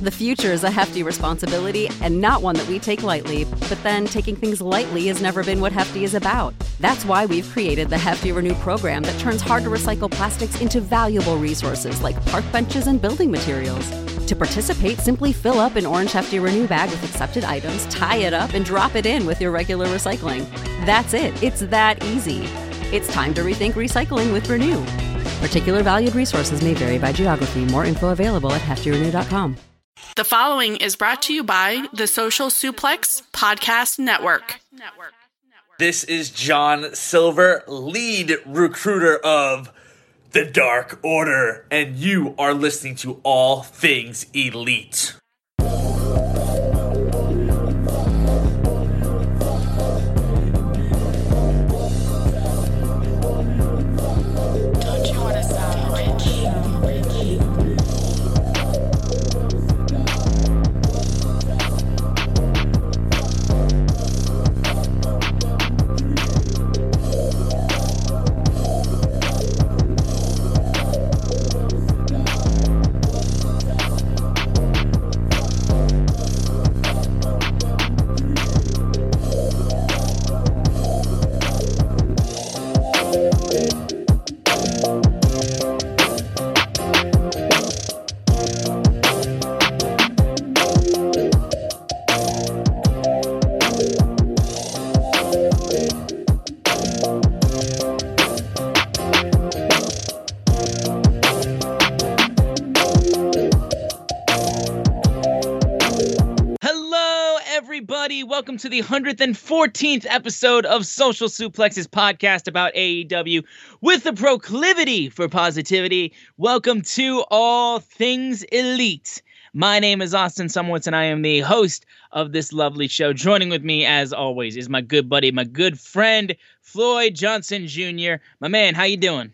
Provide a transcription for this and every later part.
The future is a hefty responsibility and not one that we take lightly, but then taking things lightly has never been what Hefty is about. That's why we've created the Hefty Renew program that turns hard-to-recycle plastics into valuable resources like park benches and building materials. To participate, simply fill up an orange Hefty Renew bag with accepted items, tie it up, and drop it in with your regular recycling. That's it. It's that easy. It's time to rethink recycling with Renew. Particular valued resources may vary by geography. More info available at heftyrenew.com. The following is brought to you by the Social Suplex Podcast Network. This is John Silver, lead recruiter of the Dark Order, and you are listening to All Things Elite. Welcome to the 114th episode of Social Suplex's podcast about AEW with a proclivity for positivity. Welcome to All Things Elite. My name is Austin Sumwitz, and I am the host of this lovely show. Joining with me, as always, is my good buddy, my good friend, Floyd Johnson Jr. My man, how you doing?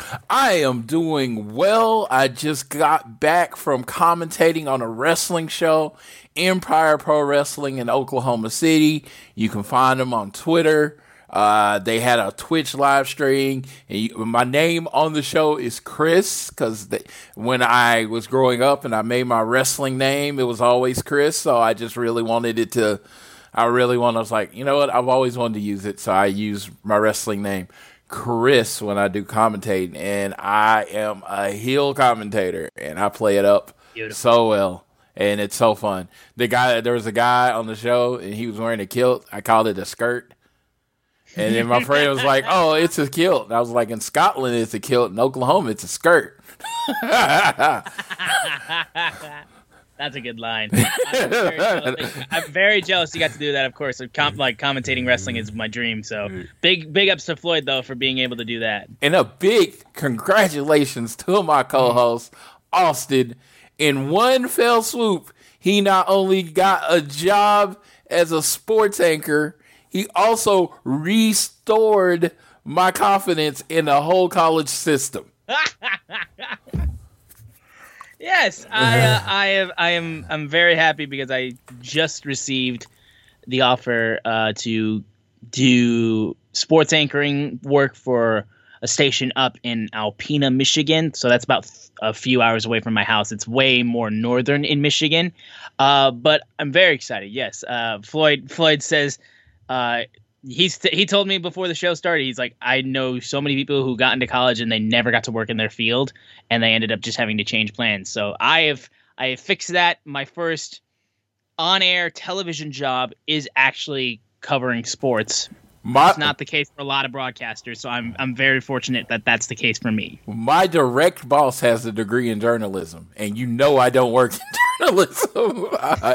I am doing well. I just got back from commentating on a wrestling show, Empire Pro Wrestling in Oklahoma City. You can find them on Twitter. They had a Twitch live stream. And my name on the show is Chris, because when I was growing up and I made my wrestling name, it was always Chris. So I just really wanted it to, I was like, you know what? I've always wanted to use it. So I use my wrestling name, Chris, when I do commentating, and I am a heel commentator, and I play it up so well, and it's so fun. There was a guy on the show, and he was wearing a kilt. I called it a skirt, and then my friend was like, "Oh, it's a kilt." And I was like, "In Scotland, it's a kilt. In Oklahoma, it's a skirt." That's a good line. I'm very jealous you got to do that, of course. Commentating wrestling is my dream. So big ups to Floyd, though, for being able to do that. And a big congratulations to my co-host, Austin. In one fell swoop, he not only got a job as a sports anchor, he also restored my confidence in the whole college system. Yes, I'm very happy because I just received the offer to do sports anchoring work for a station up in Alpena, Michigan. So that's about a few hours away from my house. It's way more northern in Michigan. But I'm very excited. Yes. Floyd says he told me before the show started, he's like, I know so many people who got into college and they never got to work in their field, and they ended up just having to change plans. So I have fixed that. My first on-air television job is actually covering sports. It's not the case for a lot of broadcasters, so I'm very fortunate that that's the case for me. My direct boss has a degree in journalism, and you know I don't work in journalism.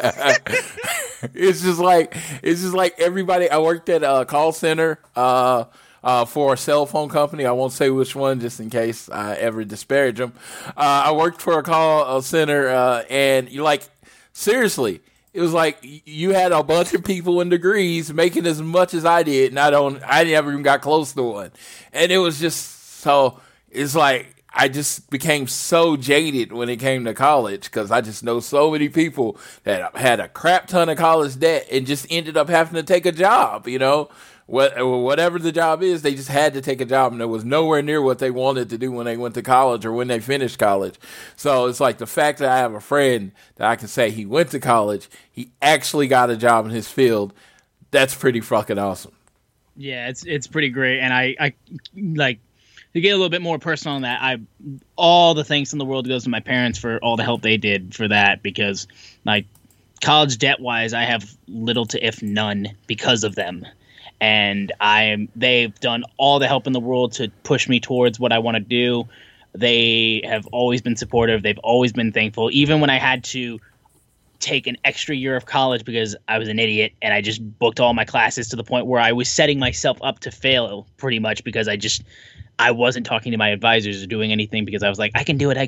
It's just like everybody. I worked at a call center for a cell phone company. I won't say which one, just in case I ever disparage them. I worked for a call center, and you seriously. It was like you had a bunch of people in degrees making as much as I did, and I never even got close to one. And it was just so, it's like I just became so jaded when it came to college because I just know so many people that had a crap ton of college debt and just ended up having to take a job, whatever the job is, they just had to take a job, and it was nowhere near what they wanted to do when they went to college or when they finished college. So it's like the fact that I have a friend that I can say he went to college, he actually got a job in his field, that's pretty fucking awesome. Yeah, it's pretty great, and I like to get a little bit more personal on that. All the thanks in the world goes to my parents for all the help they did for that, because like college debt wise, I have little to if none because of them. And they've done all the help in the world to push me towards what I want to do. They have always been supportive. They've always been thankful. Even when I had to take an extra year of college because I was an idiot and I just booked all my classes to the point where I was setting myself up to fail pretty much because I wasn't talking to my advisors or doing anything because I was like, I can do it.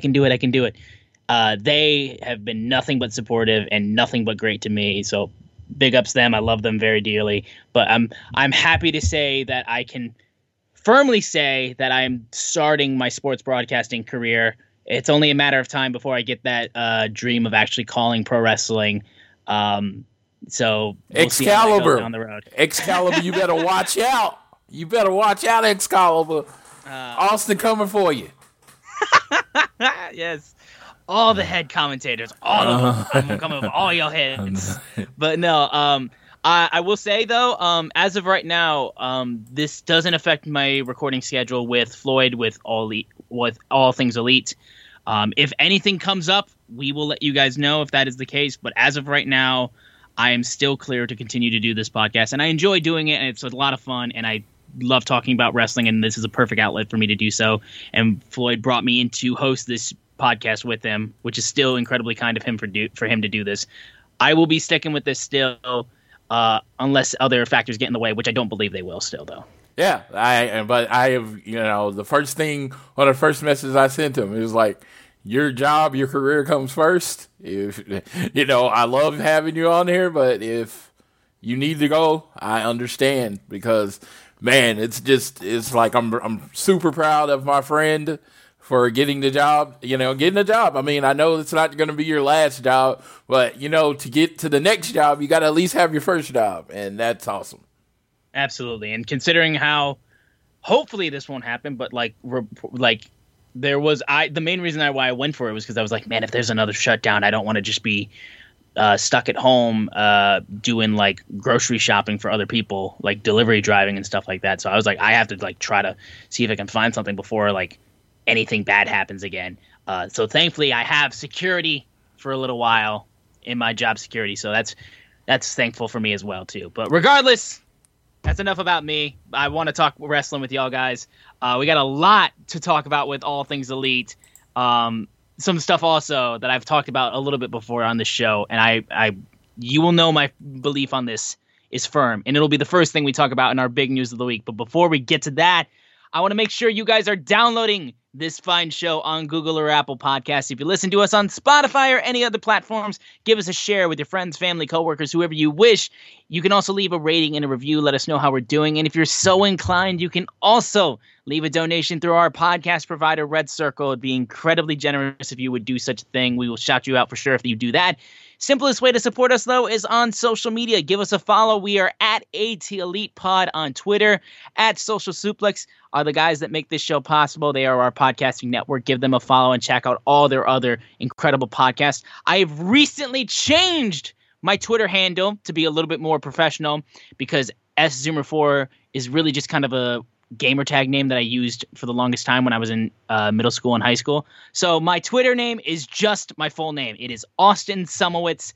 They have been nothing but supportive and nothing but great to me. So big ups to them. I love them very dearly. But I'm happy to say that I can firmly say that I'm starting my sports broadcasting career. It's only a matter of time before I get that dream of actually calling pro wrestling. So we'll Excalibur down the road. Excalibur, you better watch out. You better watch out, Excalibur. Austin coming for you. Yes. All the head commentators, all of them. I'm coming with all your heads. But no, I will say, though, as of right now, this doesn't affect my recording schedule with Floyd, with all things Elite. If anything comes up, we will let you guys know if that is the case. But as of right now, I am still clear to continue to do this podcast. And I enjoy doing it, and it's a lot of fun, and I love talking about wrestling, and this is a perfect outlet for me to do so. And Floyd brought me in to host this podcast with him, which is still incredibly kind of him for him to do this. I will be sticking with this still, unless other factors get in the way, which I don't believe they will still, though. Yeah, but I have, the first thing, one of the first messages I sent him, it was like, your job, your career comes first. If, I love having you on here, but if you need to go, I understand, because man, it's like I'm super proud of my friend for getting the job, getting a job. I mean, I know it's not going to be your last job, but, to get to the next job, you got to at least have your first job, and that's awesome. Absolutely. And considering how hopefully this won't happen, but there was the main reason why I went for it was because I was like, man, if there's another shutdown, I don't want to just be stuck at home doing like grocery shopping for other people, like delivery driving and stuff like that. So I was like, I have to like try to see if I can find something before like anything bad happens again. So thankfully I have security for a little while in my job security. So that's thankful for me as well too. But regardless, that's enough about me. I want to talk wrestling with y'all guys. We got a lot to talk about with All Things Elite. Some stuff also that I've talked about a little bit before on the show. And you will know my belief on this is firm. And it'll be the first thing we talk about in our big news of the week. But before we get to that, I want to make sure you guys are downloading this fine show on Google or Apple Podcasts. If you listen to us on Spotify or any other platforms, give us a share with your friends, family, coworkers, whoever you wish. You can also leave a rating and a review. Let us know how we're doing. And if you're so inclined, you can also leave a donation through our podcast provider, Red Circle. It'd be incredibly generous if you would do such a thing. We will shout you out for sure if you do that. Simplest way to support us, though, is on social media. Give us a follow. We are at AT Elite Pod on Twitter. At Social Suplex are the guys that make this show possible. They are our podcasting network. Give them a follow and check out all their other incredible podcasts. I have recently changed my Twitter handle to be a little bit more professional because SZoomer4 is really just kind of a gamer tag name that I used for the longest time when I was in middle school and high school. So my Twitter name is just my full name. It is Austin Szumowicz,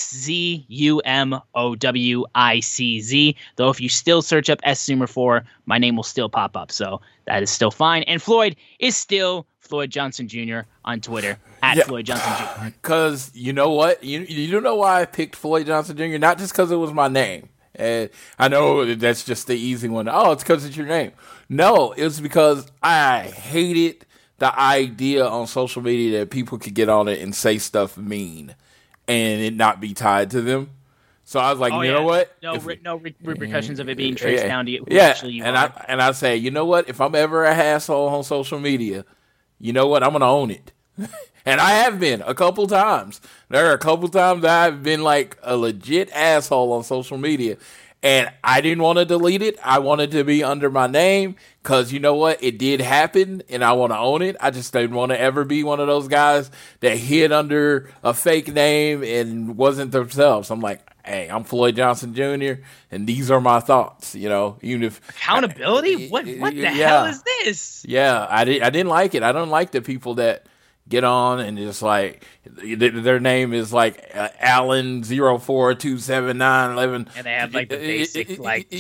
SZUMOWICZ. Though if you still search up SZoomer4, my name will still pop up. So that is still fine. And Floyd is still Floyd Johnson Jr. on Twitter, Floyd Johnson Jr. Because you know what? You don't know why I picked Floyd Johnson Jr.? Not just because it was my name. And I know that's just the easy one. Oh, it's because it's your name. No, it was because I hated the idea on social media that people could get on it and say stuff mean and it not be tied to them. So I was like, know what? No repercussions of it being traced down to you. Yeah, and I say, you know what? If I'm ever a hassle on social media, you know what? I'm going to own it. And I have been a couple times. There are a couple times I've been like a legit asshole on social media. And I didn't want to delete it. I wanted to be under my name because you know what? It did happen and I want to own it. I just didn't want to ever be one of those guys that hid under a fake name and wasn't themselves. I'm like, hey, I'm Floyd Johnson Jr. and these are my thoughts, you know, even if accountability. What the hell is this? Yeah, I didn't like it. I don't like the people that get on and just like their name is like Allen 04279111 and they have like the basic like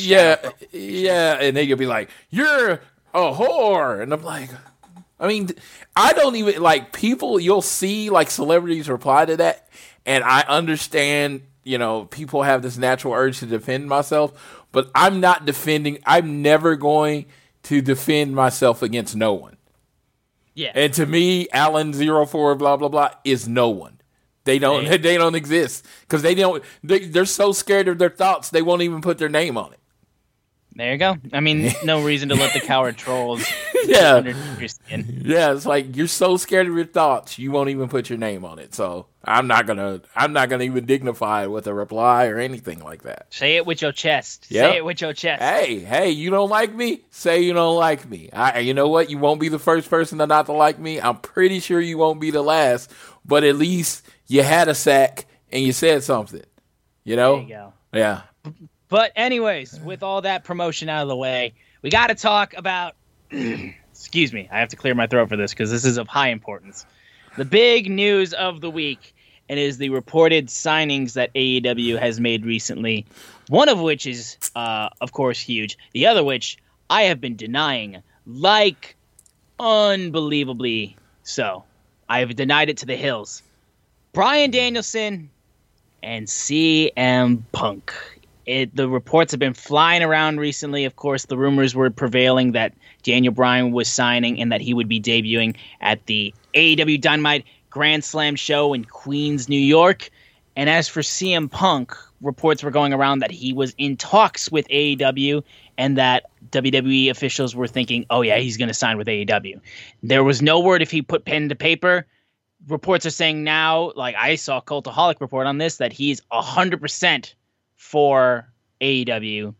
and they could be like, you're a whore, and I'm like, I mean, I don't even like people. You'll see like celebrities reply to that, and I understand, you know, people have this natural urge to defend myself, but I'm not defending. I'm never going to defend myself against no one. Yeah. And to me, Allen 04 blah blah blah is no one. They don't exist because they're so scared of their thoughts they won't even put their name on it. There you go. I mean, no reason to let the coward trolls yeah. your skin. Yeah, it's like you're so scared of your thoughts you won't even put your name on it. So I'm not gonna even dignify it with a reply or anything like that. Say it with your chest. Yep. Say it with your chest. Hey, you don't like me? Say you don't like me. You know what? You won't be the first person to not to like me. I'm pretty sure you won't be the last. But at least you had a sack and you said something. You know? There you go. Yeah. But anyways, with all that promotion out of the way, we got to talk about excuse me, I have to clear my throat for this because this is of high importance. The big news of the week, and is the reported signings that AEW has made recently, one of which is, of course, huge. The other which I have been denying, like, unbelievably so. I have denied it to the hills. Bryan Danielson and CM Punk. The reports have been flying around recently. Of course, the rumors were prevailing that Daniel Bryan was signing and that he would be debuting at the AEW Dynamite Grand Slam show in Queens, New York. And as for CM Punk, reports were going around that he was in talks with AEW and that WWE officials were thinking, oh yeah, he's going to sign with AEW. There was no word if he put pen to paper. Reports are saying now, like I saw Cultaholic report on this, that he's 100% for AEW.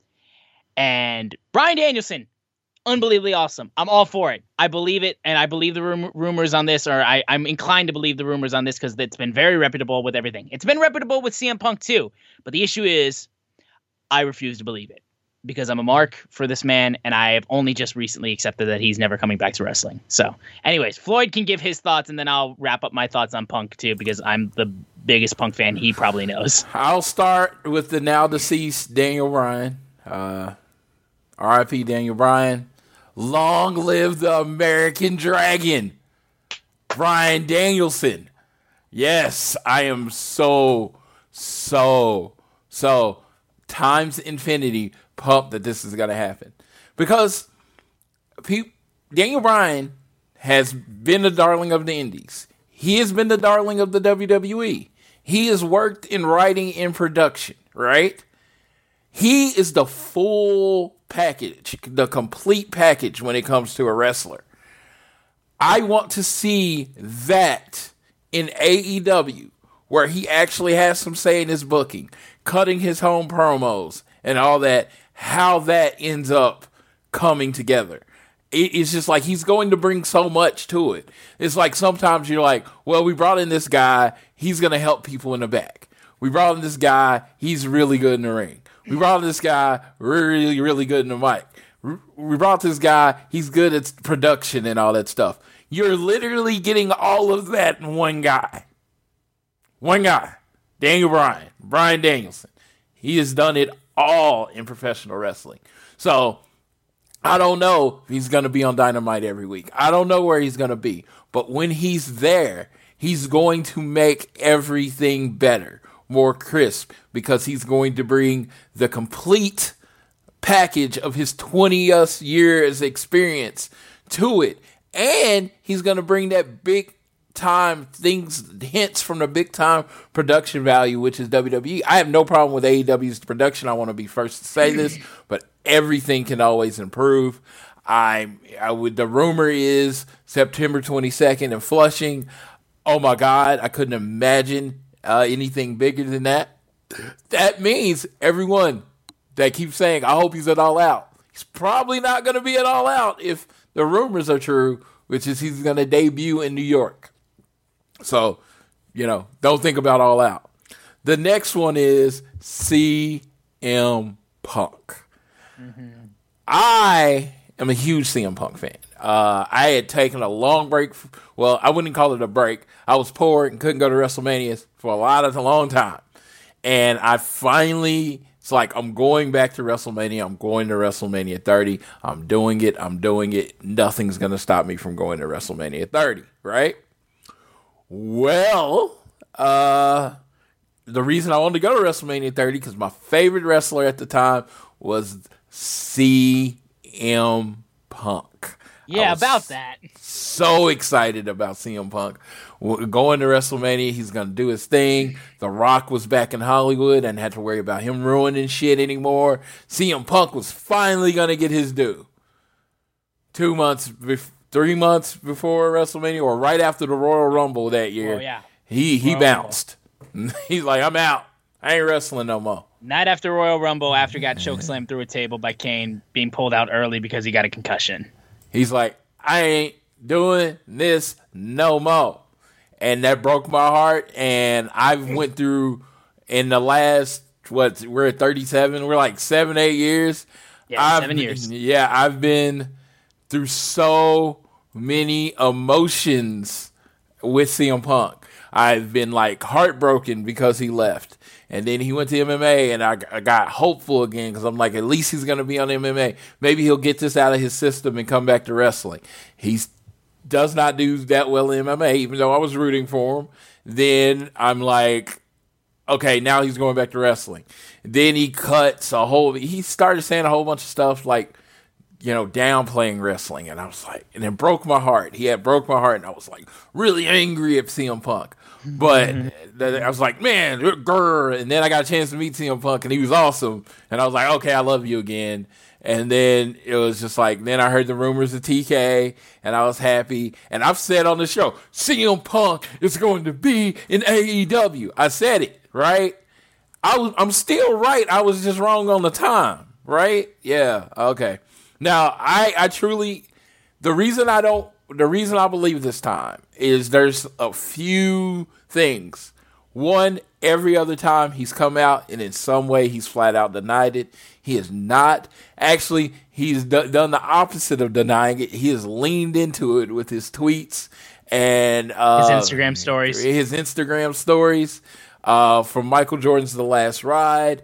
And Bryan Danielson, unbelievably awesome. I'm all for it. I believe it, and I believe the rumors on this, or I'm inclined to believe the rumors on this because it's been very reputable with everything. It's been reputable with CM Punk too, but the issue is I refuse to believe it because I'm a mark for this man, and I have only just recently accepted that he's never coming back to wrestling. So anyways, Floyd can give his thoughts, and then I'll wrap up my thoughts on Punk too because I'm the biggest Punk fan he probably knows. I'll start with the now deceased Daniel Bryan. R.I.P. Daniel Bryan. Long live the American Dragon, Bryan Danielson. Yes, I am so times infinity pumped that this is going to happen. Because Daniel Bryan has been the darling of the indies. He has been the darling of the WWE. He has worked in writing and production, right? He is the full package, the complete package when it comes to a wrestler. I want to see that in AEW, where he actually has some say in his booking, cutting his home promos and all that, how that ends up coming together. It's just like he's going to bring so much to it. It's like sometimes you're like, well, we brought in this guy, he's going to help people in the back. We brought in this guy, he's really good in the ring. We brought this guy really, really good in the mic. We brought this guy, he's good at production and all that stuff. You're literally getting all of that in one guy. One guy. Daniel Bryan. Bryan Danielson. He has done it all in professional wrestling. So, I don't know if he's going to be on Dynamite every week. I don't know where he's going to be. But when he's there, he's going to make everything better. More crisp, because he's going to bring the complete package of his 20 years experience to it. And he's going to bring that big time hints from the big time production value, which is WWE. I have no problem with AEW's production. I want to be first to say this, but everything can always improve. The rumor is September 22nd in Flushing. Oh my God, I couldn't imagine anything bigger than that. That means everyone that keeps saying, I hope he's at All Out. He's probably not going to be at All Out if the rumors are true, which is he's going to debut in New York. So, don't think about All Out. The next one is CM Punk. Mm-hmm. I am a huge CM Punk fan. I had taken a long break. I wouldn't call it a break. I was poor and couldn't go to WrestleMania for a long time. And I finally, it's like, I'm going back to WrestleMania. I'm going to WrestleMania 30. I'm doing it. Nothing's going to stop me from going to WrestleMania 30, right? Well, the reason I wanted to go to WrestleMania 30, because my favorite wrestler at the time was CM Punk. Yeah, about that. So excited about CM Punk. Going to WrestleMania, he's going to do his thing. The Rock was back in Hollywood and had to worry about him ruining shit anymore. CM Punk was finally going to get his due. 3 months before WrestleMania, or right after the Royal Rumble that year, he bounced. He's like, I'm out. I ain't wrestling no more. Night after Royal Rumble, after got chokeslammed through a table by Kane, being pulled out early because he got a concussion. He's like, I ain't doing this no more. And that broke my heart. And I went through, in the last, we're at 37. We're like 7-8 years. Yeah, 7 years. Yeah, I've been through so many emotions with CM Punk. I've been like heartbroken because he left. And then he went to MMA, and I got hopeful again because I'm like, at least he's going to be on MMA. Maybe he'll get this out of his system and come back to wrestling. He does not do that well in MMA, even though I was rooting for him. Then I'm like, okay, now he's going back to wrestling. Then he started saying a whole bunch of stuff like, downplaying wrestling. And I was like, and it broke my heart. He had broke my heart, and I was like really angry at CM Punk. But I was like, man, grr. And then I got a chance to meet CM Punk, and he was awesome. And I was like, okay, I love you again. And then it was just like, then I heard the rumors of TK, and I was happy. And I've said on the show, CM Punk is going to be in AEW. I said it, right? I'm still right. I was just wrong on the time, right? Yeah, okay. Now, I truly, the reason I believe this time is there's a few things. One, every other time he's come out and in some way he's flat out denied it. He has not. Actually, he's done the opposite of denying it. He has leaned into it with his tweets and his Instagram stories. From Michael Jordan's The Last Ride.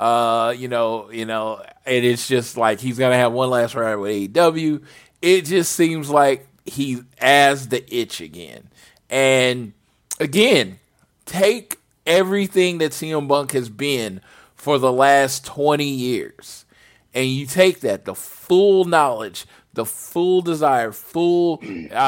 And it's just like he's going to have one last ride with AEW. It just seems like he has the itch again. And again, take everything that CM Punk has been for the last 20 years, and you take that, the full knowledge, the full desire, full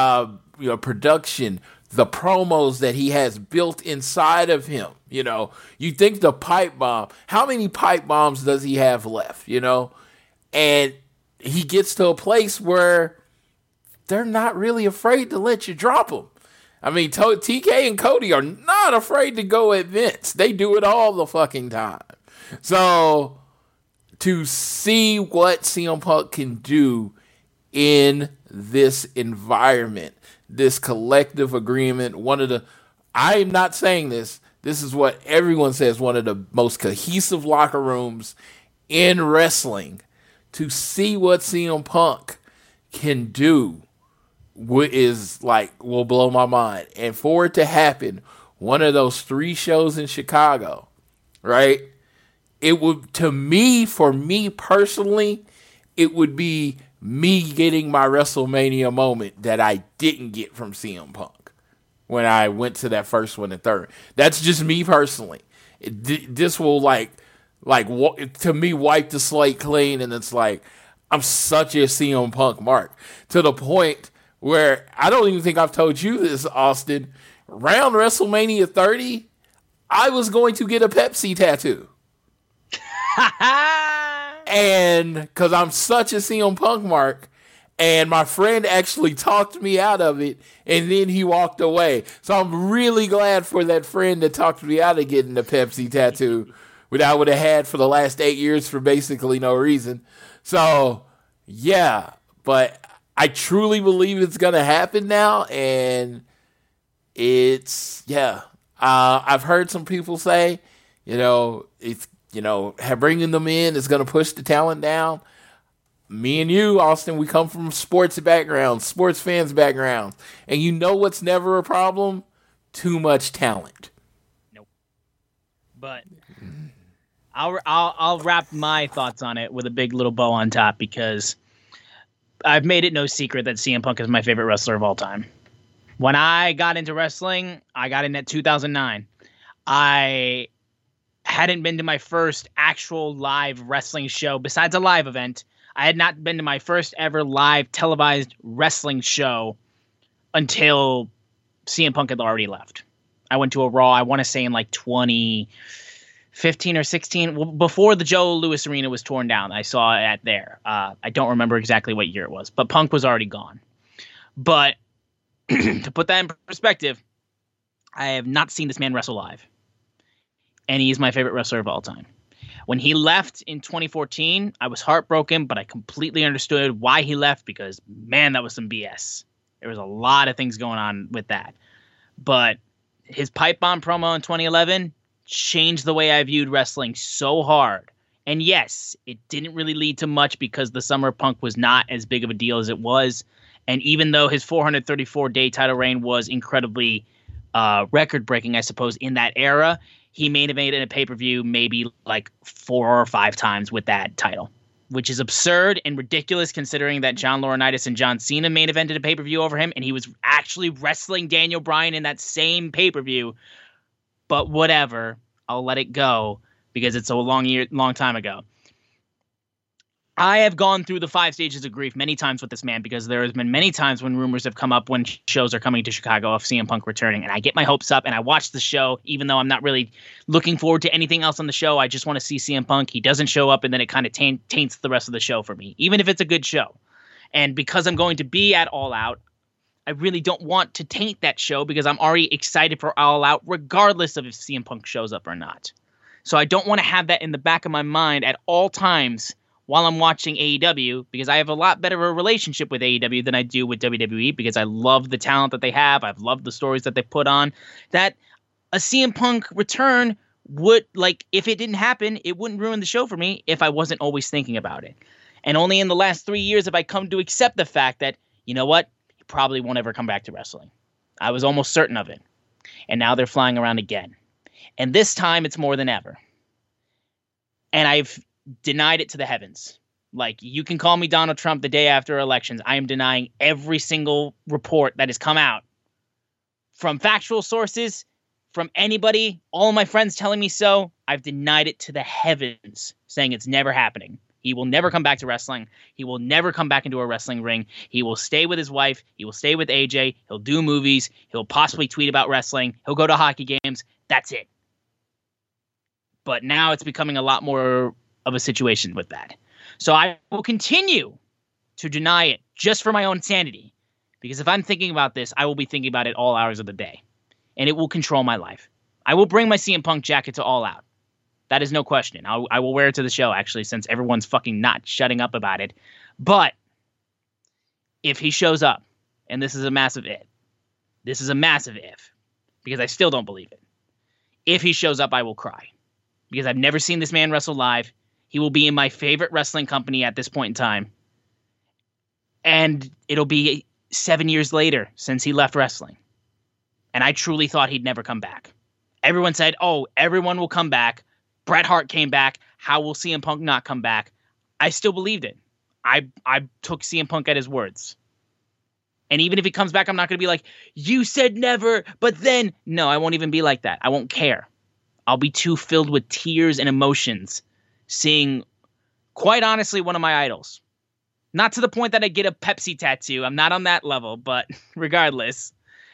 production, the promos that he has built inside of him. You think the pipe bomb, how many pipe bombs does he have left, And he gets to a place where they're not really afraid to let you drop them. I mean, TK and Cody are not afraid to go at Vince. They do it all the fucking time. So, to see what CM Punk can do in this environment, this collective agreement, I'm not saying this is what everyone says, one of the most cohesive locker rooms in wrestling. To see what CM Punk can do will blow my mind. And for it to happen, one of those 3 shows in Chicago, right? It would, for me personally, it would be me getting my WrestleMania moment that I didn't get from CM Punk when I went to that first one and third. That's just me personally. This will to me wipe the slate clean, and it's like I'm such a CM Punk mark to the point where I don't even think I've told you this, Austin. Around WrestleMania 30, I was going to get a Pepsi tattoo. And because I'm such a CM Punk mark, And my friend actually talked me out of it, and then he walked away. So I'm really glad for that friend that talked me out of getting the Pepsi tattoo, which I would have had for the last 8 years for basically no reason. So, yeah. But I truly believe it's going to happen now, and it's, yeah. I've heard some people say, it's, bringing them in is going to push the talent down. Me and you, Austin, we come from sports backgrounds, sports fans backgrounds. And you know what's never a problem? Too much talent. Nope. But I'll wrap my thoughts on it with a big little bow on top, because I've made it no secret that CM Punk is my favorite wrestler of all time. When I got into wrestling, I got in at 2009. I hadn't been to my first actual live wrestling show besides a live event. I had not been to my first ever live televised wrestling show until CM Punk had already left. I went to a Raw, I want to say in like 2015 or 16, before the Joe Louis Arena was torn down. I saw it at there. I don't remember exactly what year it was, but Punk was already gone. But to put that in perspective, I have not seen this man wrestle live. And he is my favorite wrestler of all time. When he left in 2014, I was heartbroken, but I completely understood why he left, because, man, that was some BS. There was a lot of things going on with that. But his pipe bomb promo in 2011 changed the way I viewed wrestling so hard. And yes, it didn't really lead to much because the Summer Punk was not as big of a deal as it was. And even though his 434-day title reign was incredibly record-breaking, I suppose, in that era, he main evented in a pay-per-view maybe like 4 or 5 times with that title, which is absurd and ridiculous considering that John Laurinaitis and John Cena main evented a pay-per-view over him, and he was actually wrestling Daniel Bryan in that same pay-per-view. But whatever, I'll let it go because it's a long time ago. I have gone through the 5 stages of grief many times with this man, because there has been many times when rumors have come up when shows are coming to Chicago of CM Punk returning, and I get my hopes up and I watch the show, even though I'm not really looking forward to anything else on the show. I just want to see CM Punk. He doesn't show up, and then it kind of taints the rest of the show for me, even if it's a good show. And because I'm going to be at All Out, I really don't want to taint that show, because I'm already excited for All Out regardless of if CM Punk shows up or not. So I don't want to have that in the back of my mind at all times while I'm watching AEW, because I have a lot better of a relationship with AEW than I do with WWE, because I love the talent that they have. I've loved the stories that they put on. That a CM Punk return would, like, if it didn't happen, it wouldn't ruin the show for me if I wasn't always thinking about it. And only in the last 3 years have I come to accept the fact that, you know what, he probably won't ever come back to wrestling. I was almost certain of it. And now they're flying around again. And this time it's more than ever. And I've denied it to the heavens. Like, you can call me Donald Trump the day after elections. I am denying every single report that has come out from factual sources, from anybody, all of my friends telling me so. I've denied it to the heavens, saying it's never happening. He will never come back to wrestling. He will never come back into a wrestling ring. He will stay with his wife. He will stay with AJ. He'll do movies. He'll possibly tweet about wrestling. He'll go to hockey games. That's it. But now it's becoming a lot more of a situation with that. So I will continue to deny it just for my own sanity. Because if I'm thinking about this, I will be thinking about it all hours of the day. And it will control my life. I will bring my CM Punk jacket to All Out. That is no question. I will wear it to the show, actually, since everyone's fucking not shutting up about it. But if he shows up, and this is a massive if, because I still don't believe it. If he shows up, I will cry. Because I've never seen this man wrestle live. He will be in my favorite wrestling company at this point in time. And it'll be 7 years later since he left wrestling. And I truly thought he'd never come back. Everyone said, oh, everyone will come back. Bret Hart came back. How will CM Punk not come back? I still believed it. I took CM Punk at his words. And even if he comes back, I'm not going to be like, you said never, but then. No, I won't even be like that. I won't care. I'll be too filled with tears and emotions seeing, quite honestly, one of my idols. Not to the point that I get a Pepsi tattoo. I'm not on that level, but regardless,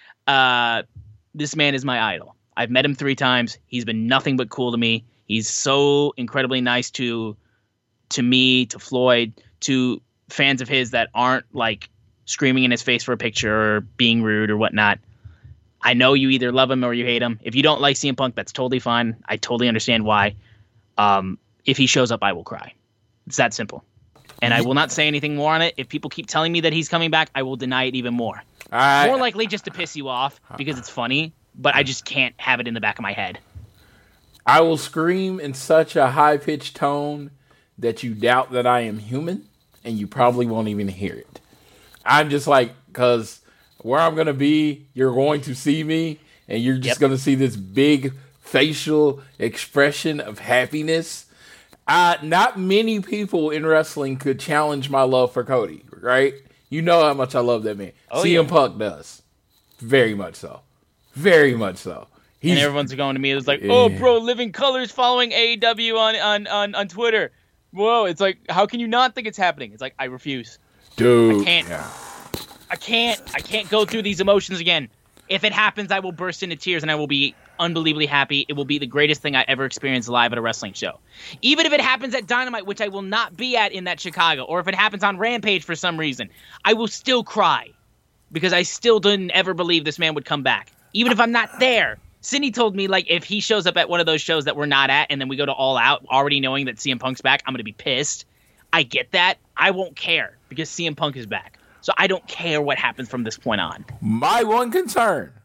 this man is my idol. I've met him 3 times. He's been nothing but cool to me. He's so incredibly nice to me, to Floyd, to fans of his that aren't like screaming in his face for a picture or being rude or whatnot. I know you either love him or you hate him. If you don't like CM Punk, that's totally fine. I totally understand why. If he shows up, I will cry. It's that simple. And I will not say anything more on it. If people keep telling me that he's coming back, I will deny it even more. More likely just to piss you off because it's funny, but I just can't have it in the back of my head. I will scream in such a high-pitched tone that you doubt that I am human, and you probably won't even hear it. I'm just like, because where I'm going to be, you're going to see me, and you're just going to see this big facial expression of happiness. Not many people in wrestling could challenge my love for Cody, right? You know how much I love that man. CM Punk does. Very much so. Very much so. And everyone's going to me. It's like, oh, bro, Living Color's following AEW on Twitter. Whoa, it's like, how can you not think it's happening? It's like, I refuse. Dude. I can't. Yeah. I can't go through these emotions again. If it happens, I will burst into tears and I will be unbelievably happy. It will be the greatest thing I ever experienced live at a wrestling show. Even if it happens at Dynamite, which I will not be at in that Chicago, or if it happens on Rampage for some reason, I will still cry because I still didn't ever believe this man would come back. Even if I'm not there. Sydney told me, like, if he shows up at one of those shows that we're not at and then we go to All Out already knowing that CM Punk's back, I'm going to be pissed. I get that. I won't care because CM Punk is back. So I don't care what happens from this point on. My one concern,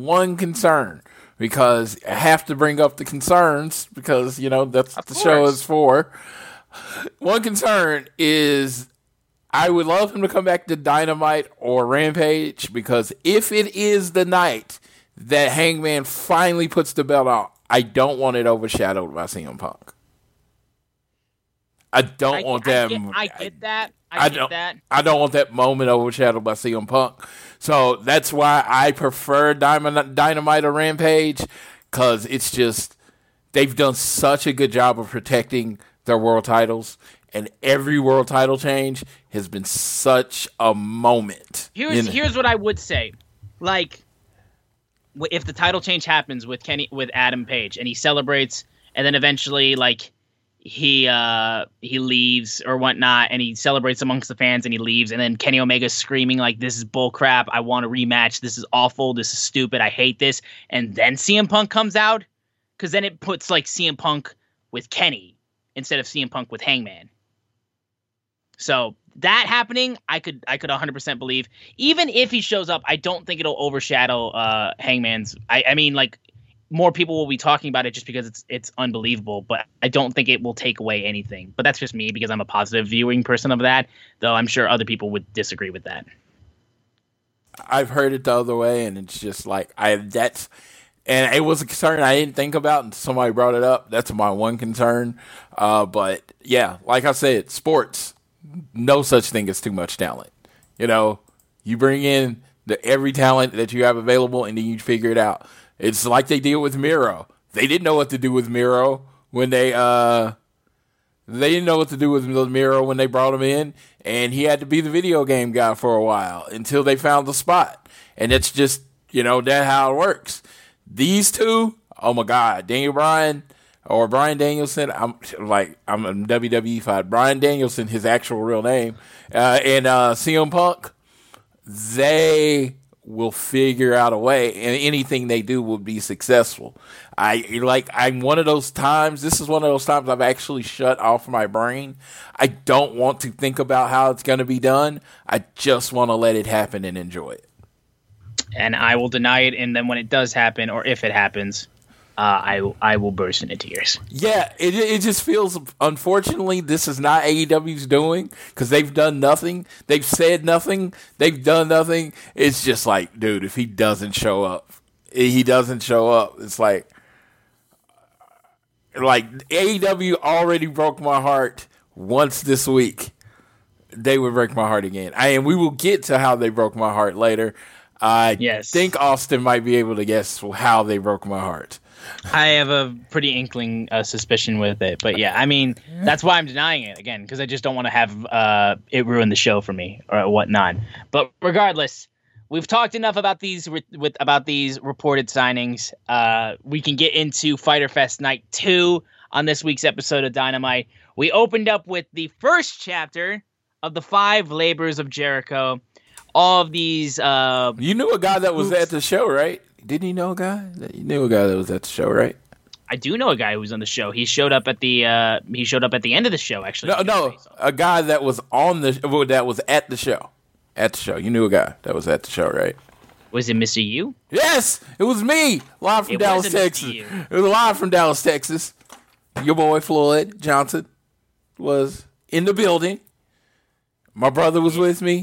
because I have to bring up the concerns because, you know, that's what the show is for. One concern is I would love him to come back to Dynamite or Rampage because if it is the night that Hangman finally puts the belt on, I don't want it overshadowed by CM Punk. I don't want that. I get that. I don't want that moment overshadowed by CM Punk. So that's why I prefer Dynamite or Rampage, because it's just they've done such a good job of protecting their world titles, and every world title change has been such a moment. Here's what I would say. Like, if the title change happens with Adam Page and he celebrates, and then eventually like he leaves or whatnot, and he celebrates amongst the fans and he leaves, and then Kenny Omega's screaming like, this is bull crap, I want a rematch, this is awful, this is stupid, I hate this, and then CM Punk comes out, because then it puts like CM Punk with Kenny instead of CM Punk with Hangman. So that happening, I could 100% believe. Even if he shows up, I don't think it'll overshadow Hangman's. I mean, like, more people will be talking about it just because it's unbelievable, but I don't think it will take away anything. But that's just me because I'm a positive viewing person of that, though I'm sure other people would disagree with that. I've heard it the other way, and it's just like and it was a concern I didn't think about until somebody brought it up. That's my one concern. But yeah, like I said, sports, no such thing as too much talent. You know, you bring in every talent that you have available, and then you figure it out. It's like they did with Miro. They didn't know what to do with Miro when they didn't know what to do with Miro when they brought him in, and he had to be the video game guy for a while until they found the spot. And it's just, you know, that's how it works. These two, oh my God, Daniel Bryan or Bryan Danielson, I'm a WWE fight. Bryan Danielson, his actual real name, and CM Punk, they will figure out a way, and anything they do will be successful. I'm one of those times, this is one of those times I've actually shut off my brain. I don't want to think about how it's going to be done. I just want to let it happen and enjoy it. And I will deny it, and then when it does happen, or if it happens, I will burst into tears. Yeah, it just feels, unfortunately, this is not AEW's doing, because they've done nothing. They've said nothing. They've done nothing. It's just like, dude, if he doesn't show up, it's like AEW already broke my heart once this week. They would break my heart again. And we will get to how they broke my heart later. I think Austin might be able to guess how they broke my heart. I have a pretty inkling suspicion with it, but yeah, I mean, that's why I'm denying it again, because I just don't want to have it ruin the show for me or whatnot. But regardless, we've talked enough about these about these reported signings. We can get into Fyter Fest Night 2 on this week's episode of Dynamite. We opened up with the first chapter of the 5 labors of Jericho. All of these. You knew a guy that was at the show, right? Didn't you know a guy? You knew a guy that was at the show, right? I do know a guy who was on the show. He showed up at the end of the show. Actually, no, a guy that was at the show. At the show, you knew a guy that was at the show, right? Was it Mr. U? Yes, it was me, live from Dallas, Texas. It was live from Dallas, Texas. Your boy Floyd Johnson was in the building. My brother was with me.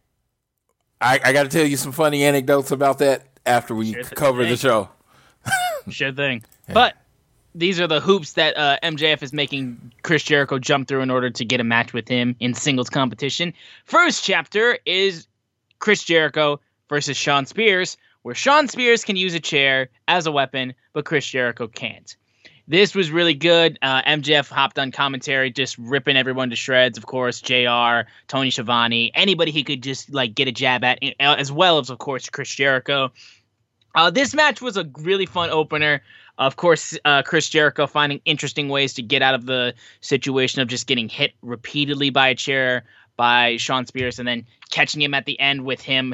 I got to tell you some funny anecdotes about that after we cover the show. Sure thing. But these are the hoops that MJF is making Chris Jericho jump through in order to get a match with him in singles competition. First chapter is Chris Jericho versus Shawn Spears, where Shawn Spears can use a chair as a weapon, but Chris Jericho can't. This was really good. MJF hopped on commentary, just ripping everyone to shreds. Of course, JR, Tony Schiavone, anybody he could just get a jab at, as well as, of course, Chris Jericho. This match was a really fun opener. Of course, Chris Jericho finding interesting ways to get out of the situation of just getting hit repeatedly by a chair by Shawn Spears, and then catching him at the end with him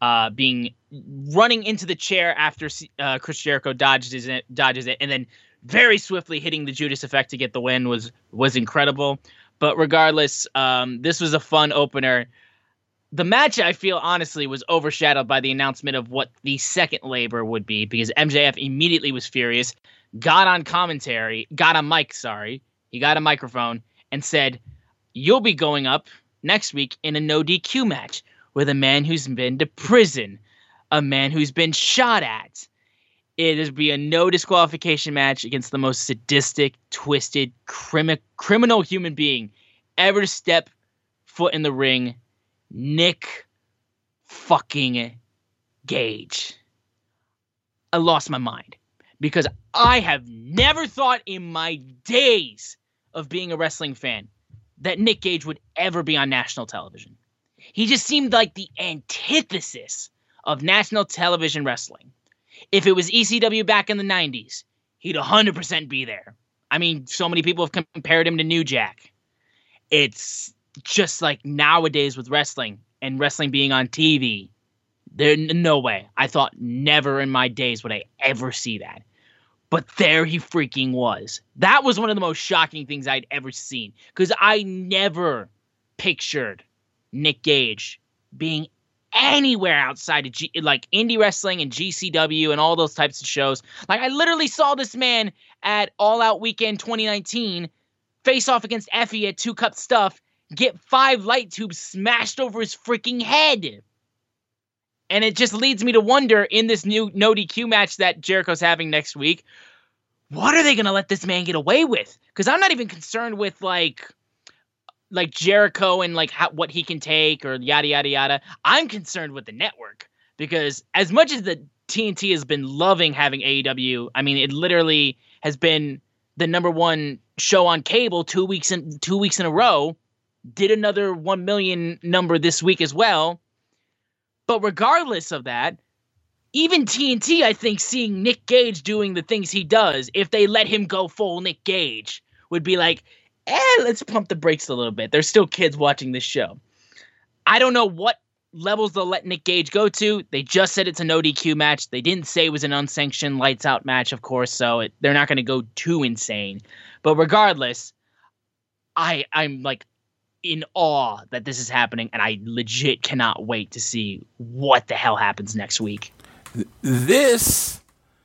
running into the chair after Chris Jericho dodges it, and then very swiftly hitting the Judas effect to get the win was incredible. But regardless, this was a fun opener. The match, I feel, honestly, was overshadowed by the announcement of what the second labor would be, because MJF immediately was furious, got on mic, he got a microphone, and said, "You'll be going up next week in a no DQ match with a man who's been to prison, a man who's been shot at. It is be a no disqualification match against the most sadistic, twisted, criminal human being ever to step foot in the ring, Nick fucking Gage." I lost my mind because I have never thought in my days of being a wrestling fan that Nick Gage would ever be on national television. He just seemed like the antithesis of national television wrestling. If it was ECW back in the 90s, he'd 100% be there. I mean, so many people have compared him to New Jack. It's just like nowadays with wrestling and wrestling being on TV, there's no way. I thought never in my days would I ever see that. But there he freaking was. That was one of the most shocking things I'd ever seen, because I never pictured Nick Gage being anywhere outside of indie wrestling and GCW and all those types of shows. Like, I literally saw this man at All Out Weekend 2019 face off against Effie at 2 Cup Stuff, get 5 light tubes smashed over his freaking head. And it just leads me to wonder, in this new no DQ match that Jericho's having next week, what are they going to let this man get away with? Because I'm not even concerned with like Jericho and what he can take or yada, yada, yada. I'm concerned with the network, because as much as the TNT has been loving having AEW, I mean, it literally has been the #1 show on cable 2 weeks in a row, did another 1 million number this week as well. But regardless of that, even TNT, I think, seeing Nick Gage doing the things he does, if they let him go full Nick Gage, would be like, let's pump the brakes a little bit. There's still kids watching this show. I don't know what levels they'll let Nick Gage go to. They just said it's a no DQ match. They didn't say it was an unsanctioned lights out match, of course, so they're not going to go too insane. But regardless, I'm like in awe that this is happening, and I legit cannot wait to see what the hell happens next week. This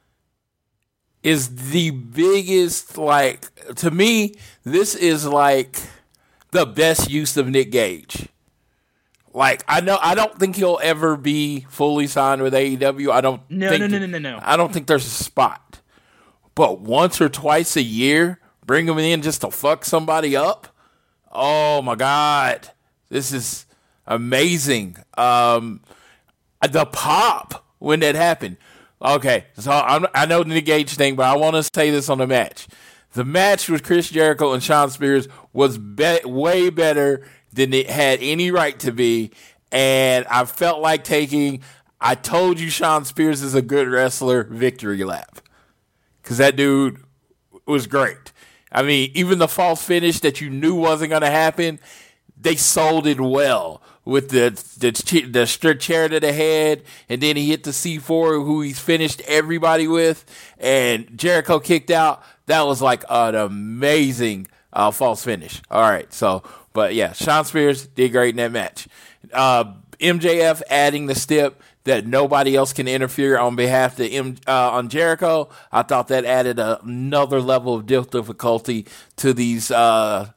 is the biggest, to me, this is the best use of Nick Gage. I don't think he'll ever be fully signed with AEW. No. I don't think there's a spot. But once or twice a year, bring him in just to fuck somebody up. Oh my God. This is amazing. The pop when that happened. Okay, so I know the Nick Gage thing, but I want to say this on the match. The match with Chris Jericho and Shawn Spears was way better than it had any right to be, and I felt like taking "I told you Shawn Spears is a good wrestler" victory lap, because that dude was great. I mean, even the false finish that you knew wasn't going to happen, they sold it well with the chair to the head, and then he hit the C4, who he's finished everybody with, and Jericho kicked out. That was like an amazing false finish. All right, so, but yeah, Shawn Spears did great in that match. MJF adding the step that nobody else can interfere on behalf of on Jericho. I thought that added another level of difficulty to these 5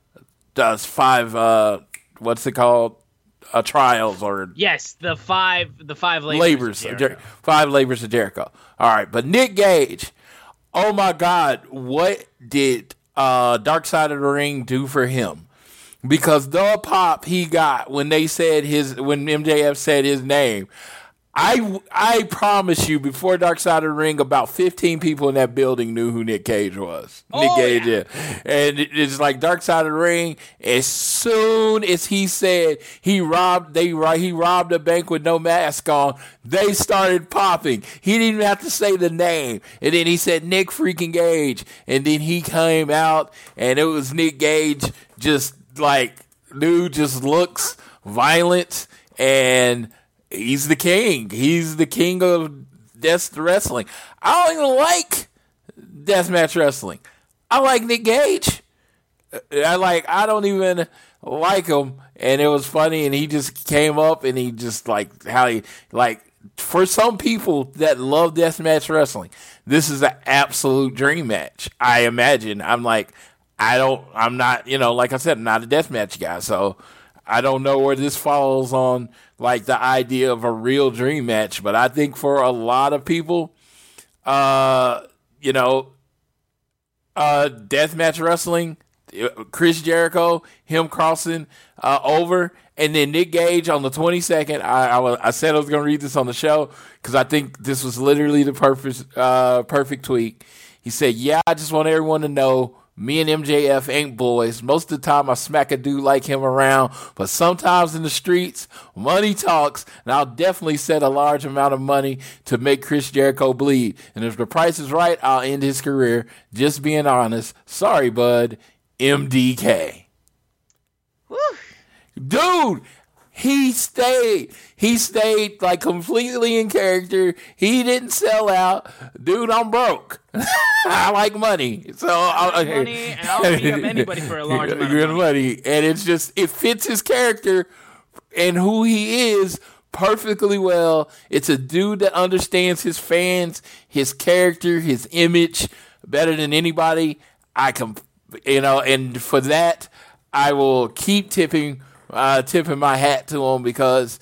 what's it called? Trials, or yes, the five labors. 5 labors of Jericho. All right, but Nick Gage, oh my God, what did Dark Side of the Ring do for him? Because the pop he got when MJF said his name, I promise you, before Dark Side of the Ring, about 15 people in that building knew who Nick Gage was. Nick Gage, yeah. And it's like Dark Side of the Ring. As soon as he said he robbed a bank with no mask on, they started popping. He didn't even have to say the name, and then he said Nick freaking Gage, and then he came out, and it was Nick Gage. Just like, dude just looks violent, and he's the king. He's the king of death wrestling. I don't even like deathmatch wrestling. I like Nick Gage. I don't even like him. And it was funny, and he just came up, and he just for some people that love deathmatch wrestling, this is an absolute dream match. I imagine. I'm not, like I said, I'm not a deathmatch guy, so I don't know where this falls on, like, the idea of a real dream match. But I think for a lot of people, deathmatch wrestling, Chris Jericho, him crossing over, and then Nick Gage on the 22nd. I said I was going to read this on the show because I think this was literally the perfect tweet. He said, "Yeah, I just want everyone to know, me and MJF ain't boys. Most of the time I smack a dude like him around, but sometimes in the streets, money talks, and I'll definitely set a large amount of money to make Chris Jericho bleed. And if the price is right, I'll end his career. Just being honest. Sorry, bud. MDK." Woo. Dude, he stayed like completely in character. He didn't sell out. Dude, I'm broke. I like money. So money, and I'll beat up anybody for a large amount of money. And it's just, it fits his character and who he is perfectly well. It's a dude that understands his fans, his character, his image better than anybody. And for that, I will keep tipping my hat to him because,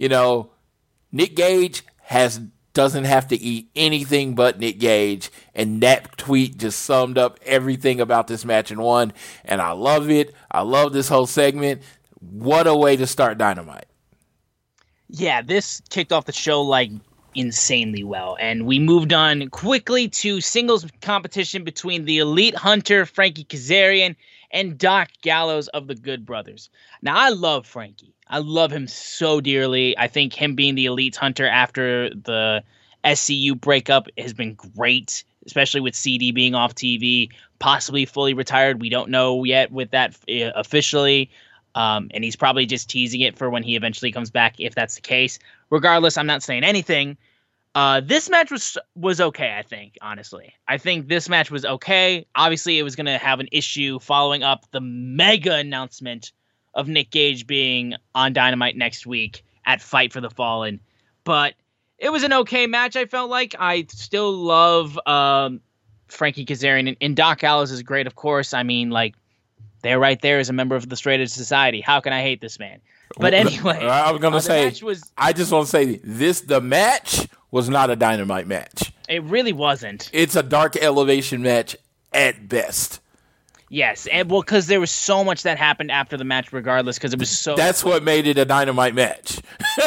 Nick Gage doesn't have to eat anything but Nick Gage, and that tweet just summed up everything about this match in one, and I love it. I love this whole segment. What a way to start Dynamite. Yeah, this kicked off the show like insanely well, and we moved on quickly to singles competition between the Elite Hunter, Frankie Kazarian, and Doc Gallows of the Good Brothers. Now, I love Frankie. I love him so dearly. I think him being the Elite Hunter after the SCU breakup has been great, especially with CD being off TV, possibly fully retired. We don't know yet with that officially, and he's probably just teasing it for when he eventually comes back, if that's the case. Regardless, I'm not saying anything. This match was okay, I think, honestly. I think this match was okay. Obviously, it was going to have an issue following up the mega announcement of Nick Gage being on Dynamite next week at Fight for the Fallen. But it was an okay match, I felt like. I still love Frankie Kazarian, and Doc Gallows is great, of course. I mean, like, they're right there as a member of the Straight Edge Society. How can I hate this man? But anyway, I was gonna say, I just want to say this: the match was not a Dynamite match. It really wasn't. It's a Dark Elevation match at best. Yes, and well, because there was so much that happened after the match, regardless, because it was so. That's what made it a Dynamite match.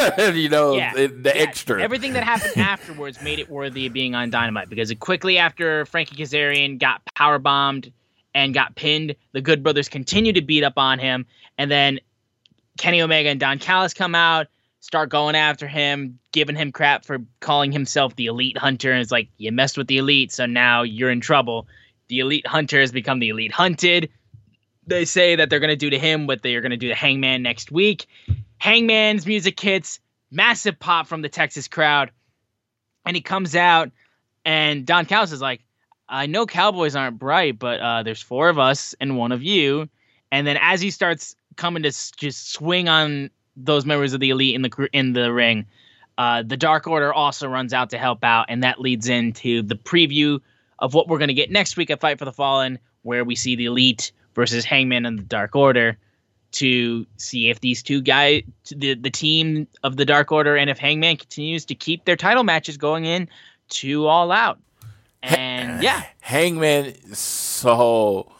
The extra. Everything that happened afterwards made it worthy of being on Dynamite, because quickly after Frankie Kazarian got powerbombed and got pinned, the Good Brothers continued to beat up on him, and then Kenny Omega and Don Callis come out, start going after him, giving him crap for calling himself the Elite Hunter. And it's like, you messed with the Elite, so now you're in trouble. The Elite Hunter has become the Elite Hunted. they say that they're going to do to him what they are going to do to Hangman next week. Hangman's music hits, massive pop from the Texas crowd, and he comes out, and Don Callis is like, I know Cowboys aren't bright, but there's 4 of us and 1 of you. And then as he starts coming to just swing on those members of the Elite in the ring, the Dark Order also runs out to help out, and that leads into the preview of what we're going to get next week at Fight for the Fallen, where we see the Elite versus Hangman and the Dark Order to see if these two guys, the team of the Dark Order, and if Hangman continues to keep their title matches going in to All Out. And yeah, Hangman is so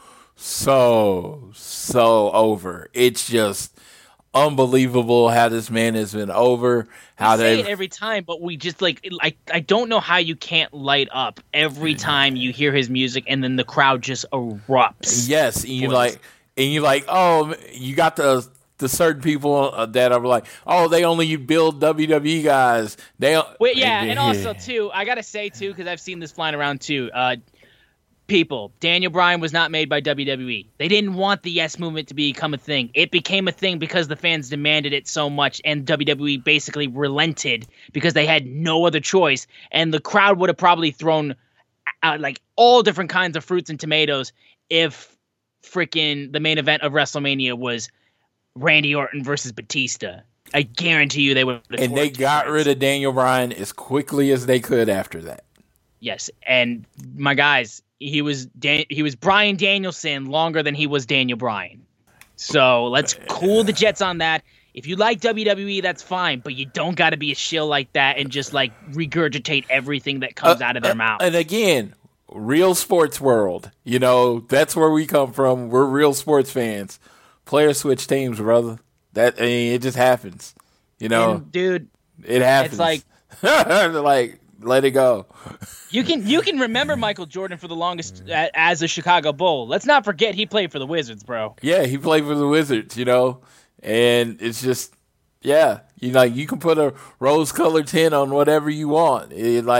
over. It's just unbelievable how this man has been over. How they say it every time, but we just I don't know how you can't light up every time you hear his music, and then the crowd just erupts. Yes, and you're like, oh, you got the certain people that are like, oh, they only build WWE guys. And also too, I gotta say too, because I've seen this flying around too. People, Daniel Bryan was not made by WWE. They didn't want the Yes Movement to become a thing. It became a thing because the fans demanded it so much, and WWE basically relented because they had no other choice. And the crowd would have probably thrown like all different kinds of fruits and tomatoes if freaking the main event of WrestleMania was Randy Orton versus Batista. I guarantee you they would have. And they got rid of Daniel Bryan as quickly as they could after that. Yes, and my guys, he was Bryan Danielson longer than he was Daniel Bryan. So let's cool the jets on that. If you like WWE, that's fine, but you don't got to be a shill like that and just like regurgitate everything that comes out of their mouth. And again, real sports world, that's where we come from. We're real sports fans. Players switch teams, brother. It just happens. And, dude, it happens. It's like let it go. You can remember Michael Jordan for the longest as a Chicago Bull. Let's not forget he played for the Wizards, bro. Yeah, he played for the Wizards, and it's just, yeah, you can put a rose-colored tint on whatever you want.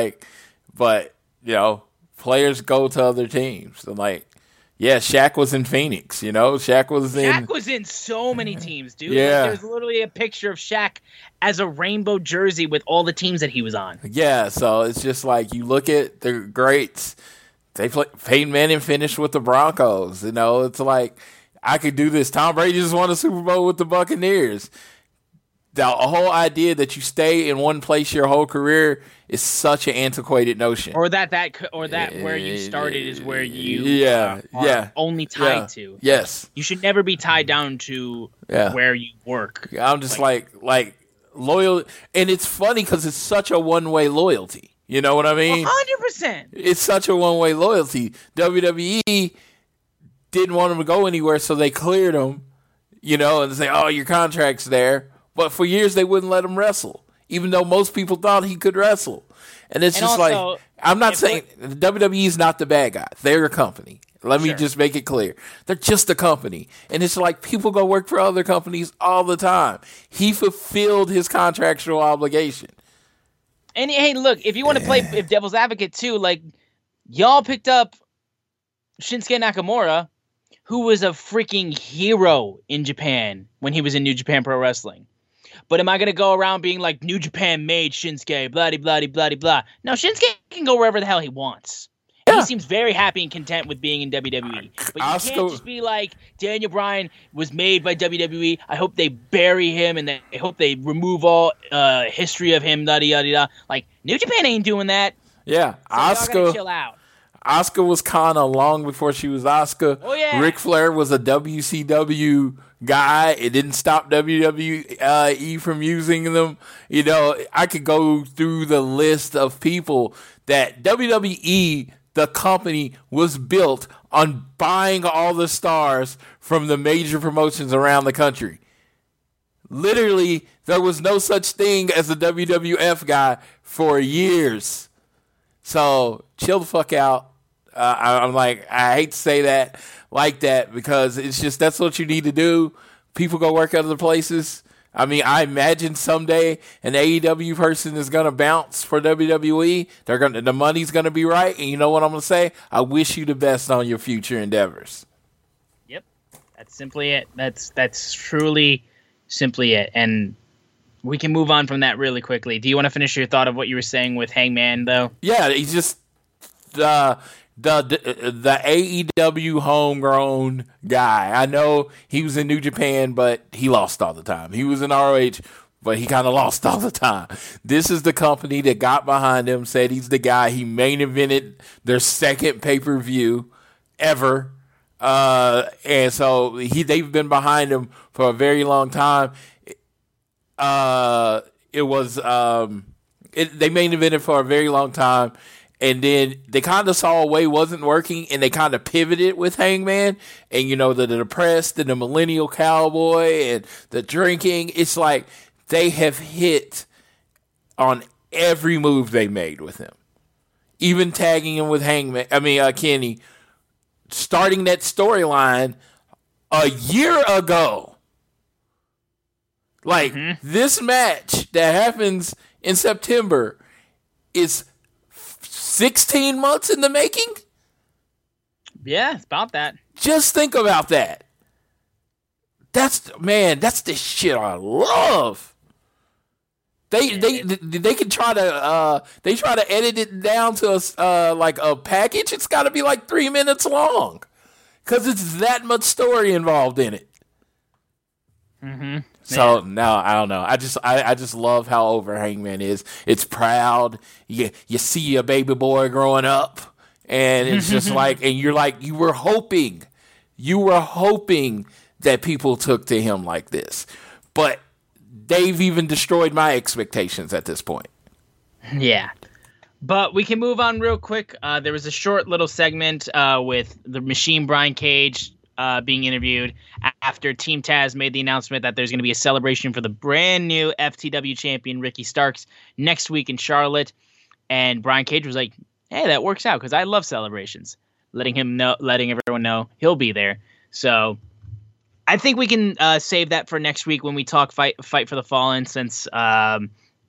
But players go to other teams. And yeah, Shaq was in Phoenix, Shaq was in so many teams, dude. Yeah. There's literally a picture of Shaq as a rainbow jersey with all the teams that he was on. Yeah, so it's just you look at the greats. Peyton Manning finished with the Broncos, It's I could do this. Tom Brady just won a Super Bowl with the Buccaneers. The whole idea that you stay in one place your whole career is such an antiquated notion. Or that where you started is where you are only tied to. Yes. You should never be tied down to where you work. I'm just like loyal, and it's funny because it's such a one-way loyalty. You know what I mean? 100%. It's such a one-way loyalty. WWE didn't want him to go anywhere, so they cleared him, and say, oh, your contract's there. But for years, they wouldn't let him wrestle, even though most people thought he could wrestle. And it's just also, I'm not saying WWE is not the bad guy. They're a company. Let me just make it clear. They're just a company. And it's people go work for other companies all the time. He fulfilled his contractual obligation. And hey, look, if you want to play devil's advocate too, y'all picked up Shinsuke Nakamura, who was a freaking hero in Japan when he was in New Japan Pro Wrestling. But am I going to go around being like, New Japan made Shinsuke, blah, blah, blah, blah. No, Shinsuke can go wherever the hell he wants. Yeah. He seems very happy and content with being in WWE. But you can't just be like, Daniel Bryan was made by WWE. I hope they bury him and I hope they remove all history of him, da-da-da-da. New Japan ain't doing that. Yeah, so Asuka, y'all gotta chill out. Asuka was Kana long before she was Asuka. Oh, yeah. Ric Flair was a WCW guy. It didn't stop WWE from using them. I could go through the list of people that WWE, the company, was built on buying all the stars from the major promotions around the country. Literally, there was no such thing as a WWF guy for years. So chill the fuck out. I hate to say that like that because it's just that's what you need to do. People go work other places. I mean, I imagine someday an AEW person is gonna bounce for WWE. The money's gonna be right, and you know what I'm gonna say? I wish you the best on your future endeavors. Yep, That's simply it. That's truly simply it. And we can move on from that really quickly. Do you want to finish your thought of what you were saying with Hangman, though? Yeah, he's just the AEW homegrown guy. I know he was in New Japan, but he lost all the time. He was in ROH, but he kind of lost all the time. This is the company that got behind him, said he's the guy. He main evented their second pay-per-view ever. And so they've been behind him for a very long time. They main evented for a very long time, and then they kind of saw a way wasn't working, and they kind of pivoted with Hangman, and the depressed and the millennial cowboy and the drinking. It's like they have hit on every move they made with him, even tagging him with Kenny, starting that storyline a year ago. Like, this match that happens in September is 16 months in the making? Yeah, it's about that. Just think about that. That's the shit I love. They can try to edit it down to like a package. It's got to be like 3 minutes long because it's that much story involved in it. So no, I don't know. I just love how over Hangman is. It's proud. You see a baby boy growing up, and it's just like, and you're like, you were hoping that people took to him like this, but they've even destroyed my expectations at this point. Yeah. But we can move on real quick. There was a short little segment with the Machine Brian Cage being interviewed after Team Taz made the announcement that there's going to be a celebration for the brand new FTW champion Ricky Starks next week in Charlotte. And Brian Cage was like, hey, that works out because I love celebrations. Letting everyone know he'll be there. So I think we can save that for next week when we talk Fight for the Fallen, since I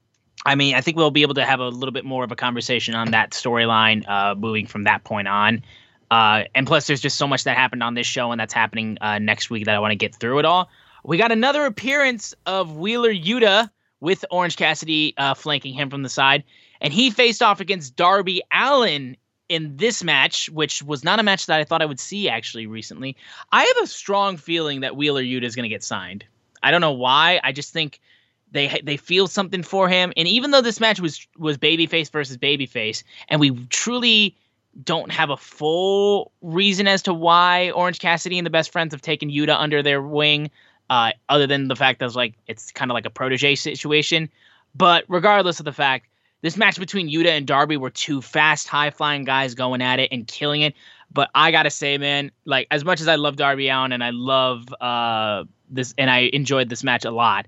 think we'll be able to have a little bit more of a conversation on that storyline moving from that point on. And plus, there's just so much that happened on this show and that's happening next week that I want to get through it all. We got another appearance of Wheeler Yuta with Orange Cassidy flanking him from the side. And he faced off against Darby Allin in this match, which was not a match that I thought I would see actually recently. I have a strong feeling that Wheeler Yuta is going to get signed. I don't know why. I just think they feel something for him. And even though this match was babyface versus babyface, and we truly don't have a full reason as to why Orange Cassidy and the Best Friends have taken Yuta under their wing, other than the fact that it's kind of like a protege situation. But regardless of the fact, this match between Yuta and Darby were two fast, high-flying guys going at it and killing it. But I gotta say, man, like, as much as I love Darby Allin and I love this, and I enjoyed this match a lot,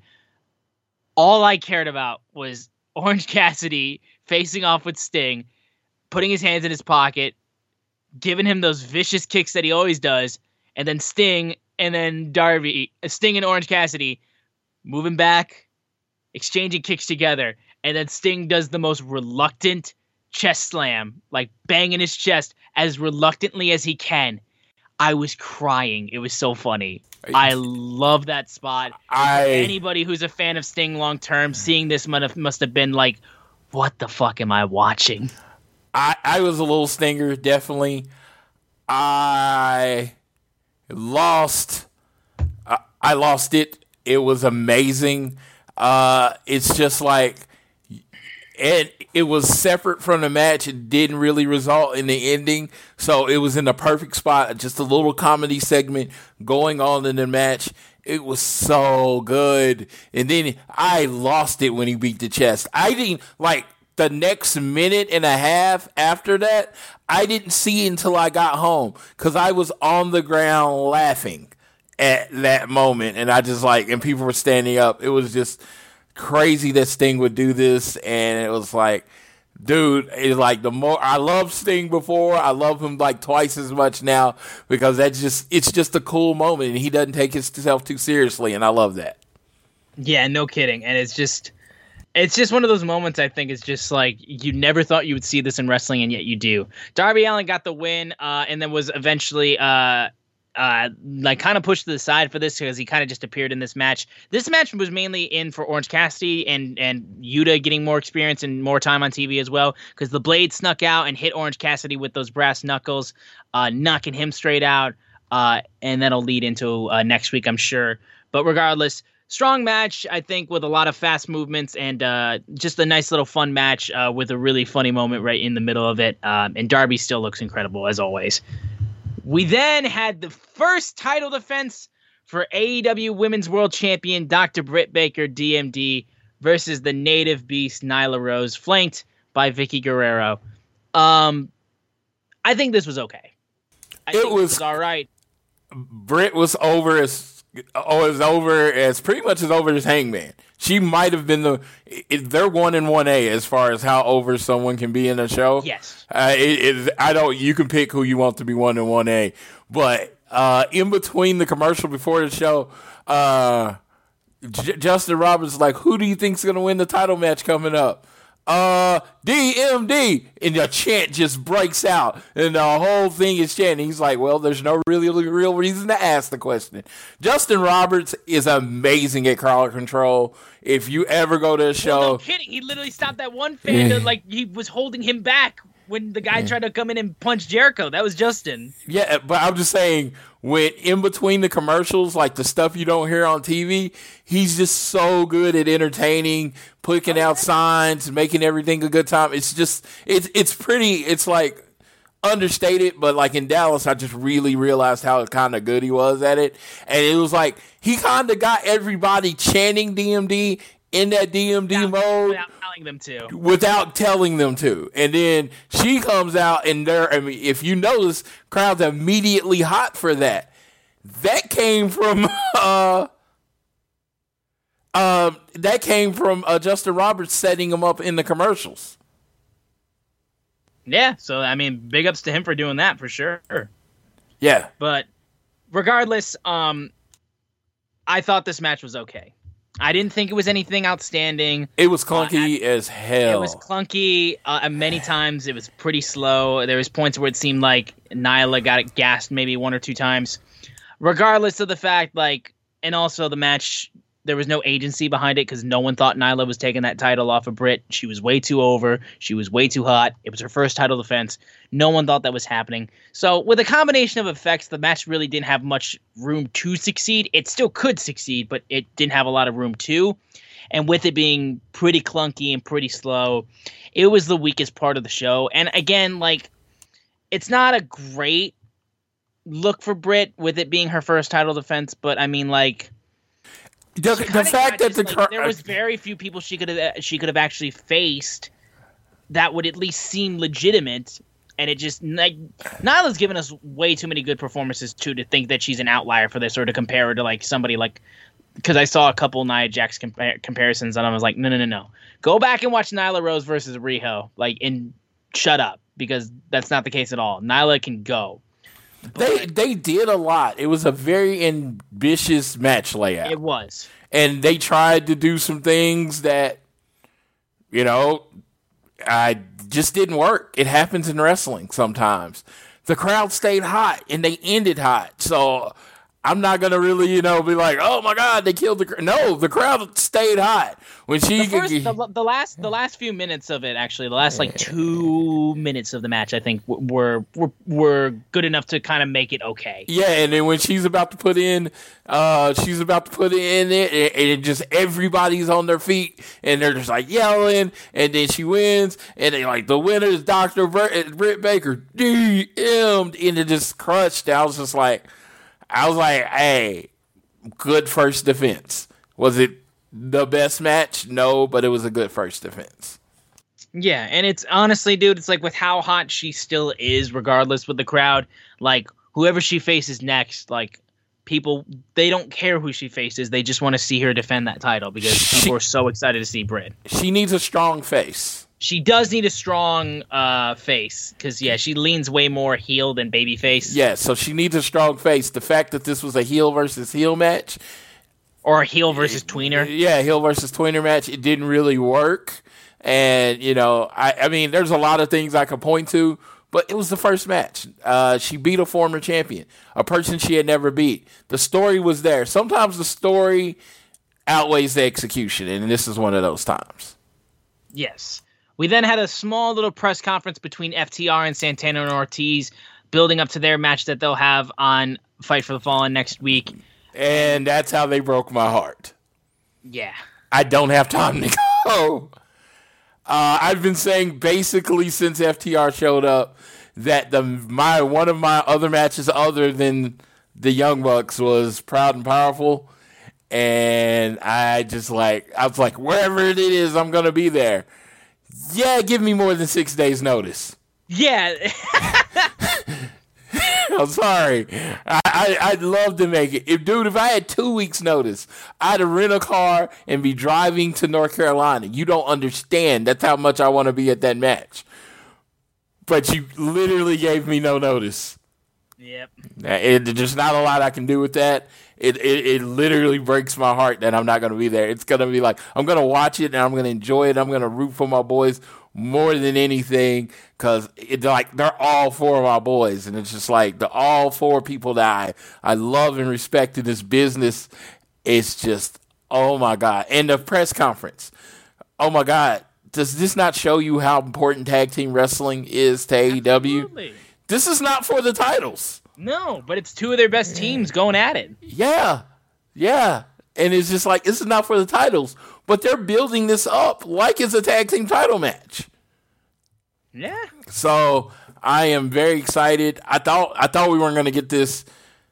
all I cared about was Orange Cassidy facing off with Sting, putting his hands in his pocket, giving him those vicious kicks that he always does, and then Sting and Orange Cassidy moving back, exchanging kicks together, and then Sting does the most reluctant chest slam, like banging his chest as reluctantly as he can. I was crying. It was so funny. I love that spot. Anybody who's a fan of Sting long term, seeing this must have been like, what the fuck am I watching? I was a little Stinger, definitely. I lost it. It was amazing. It's just like, and it was separate from the match. It didn't really result in the ending, so it was in the perfect spot. Just a little comedy segment going on in the match. It was so good. And then I lost it when he beat the chest. I didn't like the next minute and a half after that. I didn't see until I got home because I was on the ground laughing at that moment, and I just and people were standing up. It was just crazy that Sting would do this, and it was like, dude, it's like the more I loved Sting before, I love him like twice as much now because it's just a cool moment, and he doesn't take himself too seriously, and I love that. Yeah, no kidding. And it's just one of those moments, I think, is just like you never thought you would see this in wrestling, and yet you do. Darby Allin got the win, and then was eventually like kind of pushed to the side for this because he kind of just appeared in this match. This match was mainly in for Orange Cassidy and Yuta getting more experience and more time on TV as well, because the Blade snuck out and hit Orange Cassidy with those brass knuckles, knocking him straight out, and that'll lead into next week, I'm sure. But regardless, strong match, I think, with a lot of fast movements and just a nice little fun match with a really funny moment right in the middle of it. And Darby still looks incredible, as always. We then had the first title defense for AEW Women's World Champion Dr. Britt Baker, DMD, versus the native beast Nyla Rose, flanked by Vicky Guerrero. I think this was okay. It was all right. Britt was over as pretty much as over as Hangman. She might have been they're 1-1A as far as how over someone can be in a show. Yes. You can pick who you want to be 1-1A, but in between the commercial before the show, Justin Roberts was like, who do you think's going to win the title match coming up? DMD, and the chant just breaks out, and the whole thing is chanting. He's like, well, there's no really real reason to ask the question. Justin Roberts is amazing at crowd control. If you ever go to a show, no kidding, he literally stopped that one fan that, like, he was holding him back when the guy tried to come in and punch Jericho. That was Justin. Yeah, but I'm just saying, when in between the commercials, like the stuff you don't hear on TV, he's just so good at entertaining, putting out signs, making everything a good time. It's just, it's pretty, it's like understated, but like in Dallas, I just really realized how kind of good he was at it. And it was like, he kind of got everybody chanting DMD in that DMD mode without telling them to. And then she comes out, and if you notice, crowd's immediately hot for that. That came from Justin Roberts setting him up in the commercials. Yeah, so I mean, big ups to him for doing that for sure. Yeah, but regardless, I thought this match was okay. I didn't think it was anything outstanding. It was clunky as hell. It was clunky. Many times it was pretty slow. There was points where it seemed like Nyla got it gassed maybe one or two times. Regardless of the fact, like, and also the match, there was no agency behind it because no one thought Nyla was taking that title off of Britt. She was way too over. She was way too hot. It was her first title defense. No one thought that was happening. So with a combination of effects, the match really didn't have much room to succeed. It still could succeed, but it didn't have a lot of room to. And with it being pretty clunky and pretty slow, it was the weakest part of the show. And again, like, it's not a great look for Britt with it being her first title defense, but I mean, like, the fact that there was very few people she could have actually faced that would at least seem legitimate, and it just, like, Nyla's given us way too many good performances too to think that she's an outlier for this, or to compare her to like somebody like, because I saw a couple Nia Jax comparisons and I was like, no, go back and watch Nyla Rose versus Riho, like, and shut up, because that's not the case at all. Nyla can go. They did a lot. It was a very ambitious match layout. It was. And they tried to do some things that, just didn't work. It happens in wrestling sometimes. The crowd stayed hot, and they ended hot. So I'm not going to really, be like, oh, my God, they killed the crowd. No, the crowd stayed hot. When the last few minutes of it, actually, the last, 2 minutes of the match, I think, were good enough to kind of make it okay. Yeah, and then when she's about to put in it, and just everybody's on their feet, and they're just, like, yelling, and then she wins, and they like, the winner is Dr. Britt Baker, DM'd, and it just crushed. I was like, hey, good first defense. Was it the best match? No, but it was a good first defense. Yeah, and it's honestly, dude, it's like with how hot she still is, regardless with the crowd, like, whoever she faces next, like, people, they don't care who she faces. They just want to see her defend that title because people are so excited to see Britt. She needs a strong face. She does need a strong face because, she leans way more heel than baby face. Yeah, so she needs a strong face. The fact that this was a heel versus heel match. Or a heel versus tweener. Yeah, heel versus tweener match. It didn't really work. And, I mean, there's a lot of things I could point to, But it was the first match. She beat a former champion, a person she had never beat. The story was there. Sometimes the story outweighs the execution, and this is one of those times. Yes. We then had a small little press conference between FTR and Santana and Ortiz, building up to their match that they'll have on Fight for the Fallen next week. And that's how they broke my heart. Yeah. I don't have time to go. I've been saying basically since FTR showed up that one of my other matches other than the Young Bucks was Proud and Powerful. And I was like, wherever it is, I'm going to be there. Yeah, give me more than 6 days notice. Yeah. I'm sorry. I'd love to make it. If I had 2 weeks notice, I'd rent a car and be driving to North Carolina. You don't understand. That's how much I want to be at that match. But you literally gave me no notice. Yep. There's not a lot I can do with that. It literally breaks my heart that I'm not going to be there. It's going to be like, I'm going to watch it and I'm going to enjoy it. I'm going to root for my boys more than anything because they're all four of my boys. And it's just like all four people that I love and respect in this business. It's just, oh my God. And the press conference. Oh my God. Does this not show you how important tag team wrestling is to AEW? Absolutely. This is not for the titles. No, but it's two of their best teams going at it. Yeah. And it's just like, this is not for the titles, but they're building this up like it's a tag team title match. Yeah. So I am very excited. I thought we weren't going to get this.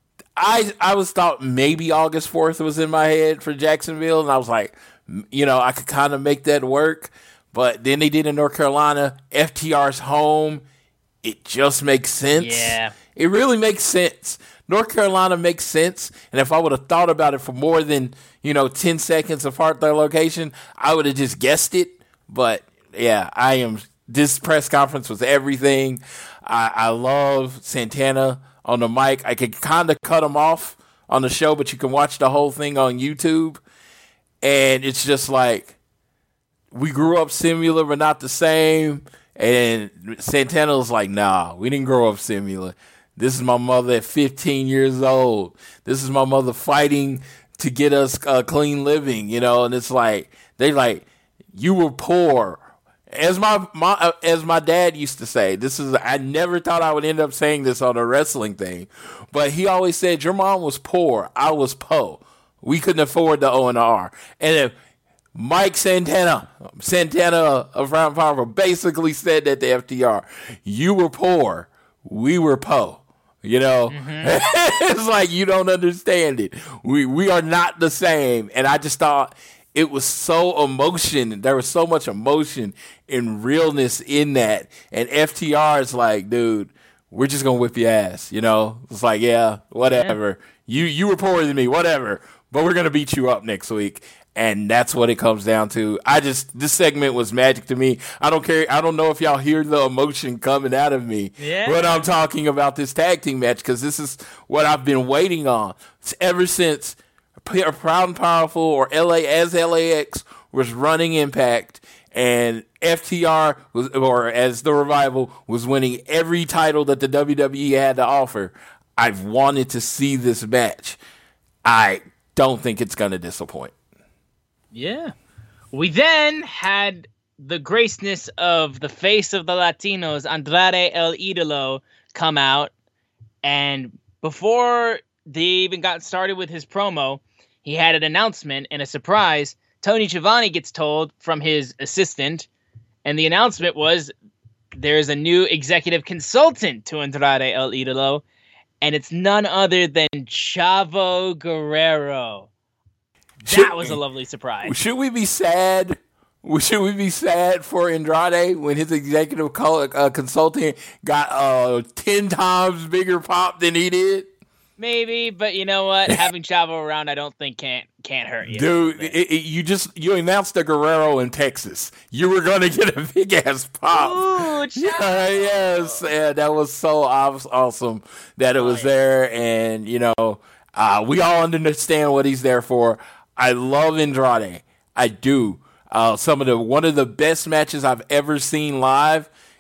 I thought maybe August 4th was in my head for Jacksonville, and I was like, I could kind of make that work. But then they did in North Carolina. FTR's home. It just makes sense. Yeah. It really makes sense. North Carolina makes sense. And if I would have thought about it for more than, 10 seconds apart their location, I would have just guessed it. But yeah, this press conference was everything. I love Santana on the mic. I could kind of cut him off on the show, but you can watch the whole thing on YouTube. And it's just like, we grew up similar, but not the same. And Santana was like, nah, we didn't grow up similar. This is my mother at 15 years old. This is my mother fighting to get us clean living, and it's like, they're like, you were poor. As my dad used to say, I never thought I would end up saying this on a wrestling thing, but he always said, your mom was poor, I was po. We couldn't afford the O and the R. And if Mike Santana of Round Power basically said that to FTR, you were poor, we were po. It's like, you don't understand it. We are not the same. And I just thought it was so emotion. There was so much emotion and realness in that. And FTR is like, dude, we're just going to whip your ass. It's like, yeah, whatever. Yeah. You were poorer than me, whatever. But we're going to beat you up next week. And that's what it comes down to. This segment was magic to me. I don't care. I don't know if y'all hear the emotion coming out of me when I'm talking about this tag team match, because this is what I've been waiting on ever since Proud and Powerful or LAX was running Impact, and FTR as the Revival was winning every title that the WWE had to offer. I've wanted to see this match. I don't think it's going to disappoint. Yeah. We then had the graceness of the face of the Latinos, Andrade El Idolo, come out. And before they even got started with his promo, he had an announcement and a surprise. Tony Schiavone gets told from his assistant, and the announcement was there's a new executive consultant to Andrade El Idolo, and it's none other than Chavo Guerrero. That was a lovely surprise. Should we be sad? Should we be sad for Andrade when his executive consultant got 10 times bigger pop than he did? Maybe, but you know what? Having Chavo around, I don't think can't hurt you. Dude, you announced the Guerrero in Texas. You were going to get a big ass pop. Ooh, yes, yeah, that was so awesome that it was there, and we all understand what he's there for. I love Andrade. I do. One of the best matches I've ever seen live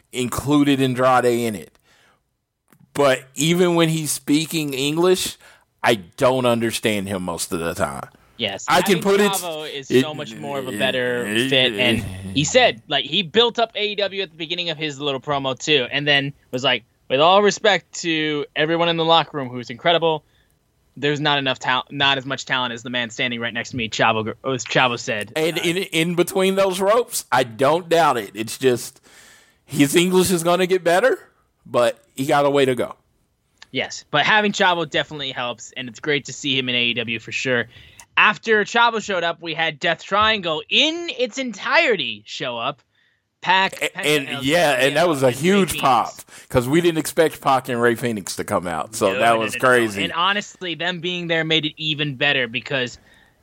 included Andrade in it. But even when he's speaking English, I don't understand him most of the time. Yes, I can put Chavo is so much more of a better fit, and he said like he built up AEW at the beginning of his little promo too, and then was like, with all respect to everyone in the locker room who's incredible, there's not enough talent, not as much talent as the man standing right next to me. Chavo said, and in between those ropes, I don't doubt it. It's just his English is going to get better, but he got a way to go. Yes, but having Chavo definitely helps, and it's great to see him in AEW for sure. After Chavo showed up, we had Death Triangle in its entirety show up. Pac and that was a huge pop because we didn't expect Pac and Ray Phoenix to come out, so that was crazy. And honestly, them being there made it even better because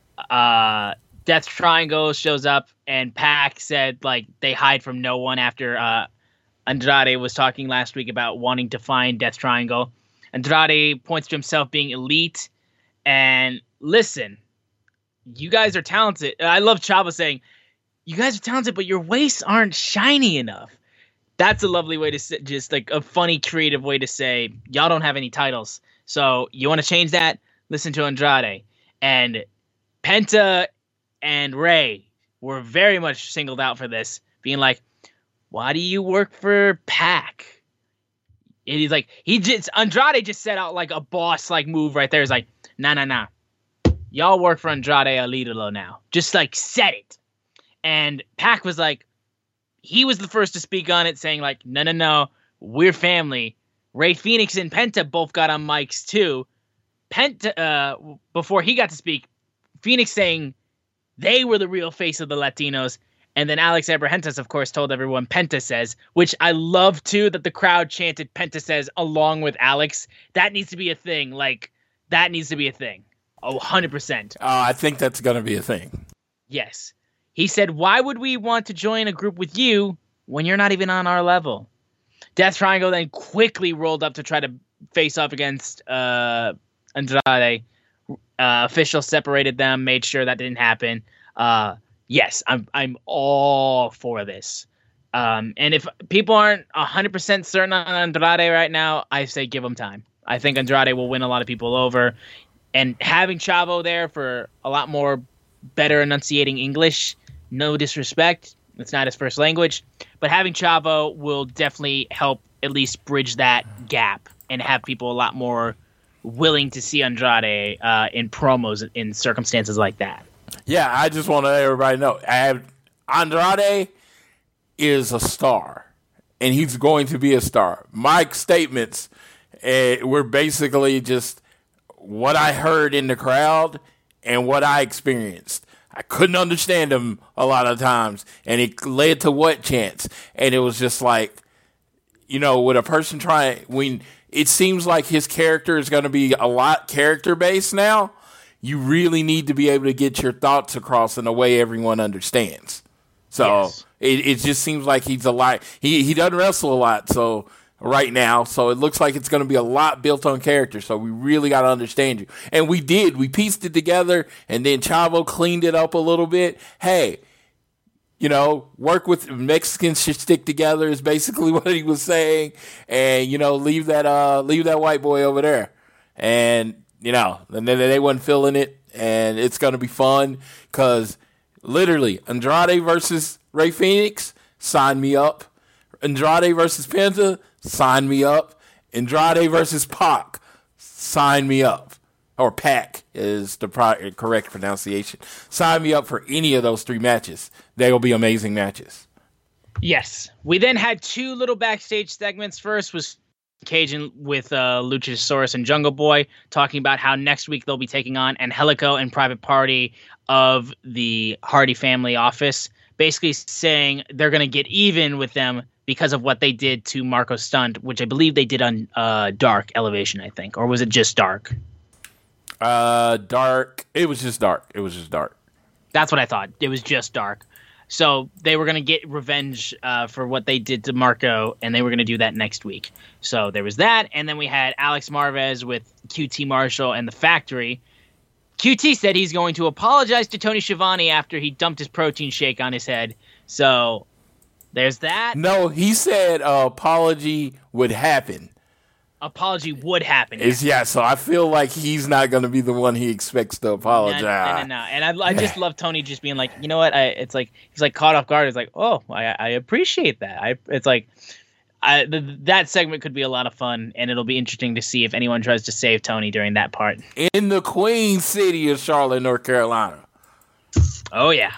Death Triangle shows up, and Pac said like they hide from no one after Andrade was talking last week about wanting to find Death Triangle. Andrade points to himself being elite, and listen. You guys are talented. I love Chavo saying, you guys are talented, but your waists aren't shiny enough. That's a lovely way to say, just like a funny, creative way to say, y'all don't have any titles. So you want to change that? Listen to Andrade. And Penta and Ray were very much singled out for this, being like, why do you work for Pac? And he's like, Andrade just set out like a boss like move right there. He's like, nah. Y'all work for Andrade El Idolo now. Just like said it. And Pac was like, he was the first to speak on it, saying like, no, we're family. Ray Phoenix and Penta both got on mics too. Penta, before he got to speak, Phoenix saying they were the real face of the Latinos. And then Alex Abrahantes, of course, told everyone Penta says, which I love too, that the crowd chanted Penta says along with Alex. That needs to be a thing. Like, that needs to be a thing. Oh, 100%. I think that's going to be a thing. Yes. He said, why would we want to join a group with you when you're not even on our level? Death Triangle then quickly rolled up to try to face off against Andrade. Officials separated them, made sure that didn't happen. Yes, I'm all for this. And if people aren't 100% certain on Andrade right now, I say give him time. I think Andrade will win a lot of people over. And having Chavo there for a lot more better enunciating English, no disrespect, it's not his first language, but having Chavo will definitely help at least bridge that gap and have people a lot more willing to see Andrade in promos in circumstances like that. Yeah, I just want to let everybody know. Andrade is a star, and he's going to be a star. My statements were basically just what I heard in the crowd and what I experienced. I couldn't understand him a lot of times, and it led to what chants. And it was just like, with a person when it seems like his character is going to be a lot character-based now, you really need to be able to get your thoughts across in a way everyone understands. So yes. It just seems like he's a lot. He doesn't wrestle a lot, so right now, so it looks like it's going to be a lot built on character, so we really got to understand you. And we pieced it together, and then Chavo cleaned it up a little bit. Hey, work with Mexicans should stick together is basically what he was saying, and leave that white boy over there. And and then they wasn't feeling it, and it's going to be fun because literally Andrade versus Ray Phoenix, sign me up. Andrade versus Penta, sign me up. Andrade versus Pac, sign me up. Or Pac is the correct pronunciation. Sign me up for any of those three matches. They will be amazing matches. Yes. We then had two little backstage segments. First was Cajun with Luchasaurus and Jungle Boy talking about how next week they'll be taking on Angelico and Private Party of the Hardy family office. Basically saying they're going to get even with them because of what they did to Marco Stunt, which I believe they did on Dark Elevation, I think. Or was it just Dark? Dark. It was just Dark. That's what I thought. It was just Dark. So they were going to get revenge for what they did to Marco, and they were going to do that next week. So there was that, and then we had Alex Marvez with QT Marshall and The Factory. QT said he's going to apologize to Tony Schiavone after he dumped his protein shake on his head. So There's that. No, he said apology would happen. Apology would happen. Yeah, so I feel like he's not going to be the one he expects to apologize. No. And I just love Tony just being like, you know what? It's like he's like caught off guard. It's like, oh, I appreciate that. It's like that segment could be a lot of fun, and it'll be interesting to see if anyone tries to save Tony during that part. In the Queen City of Charlotte, North Carolina. Oh yeah.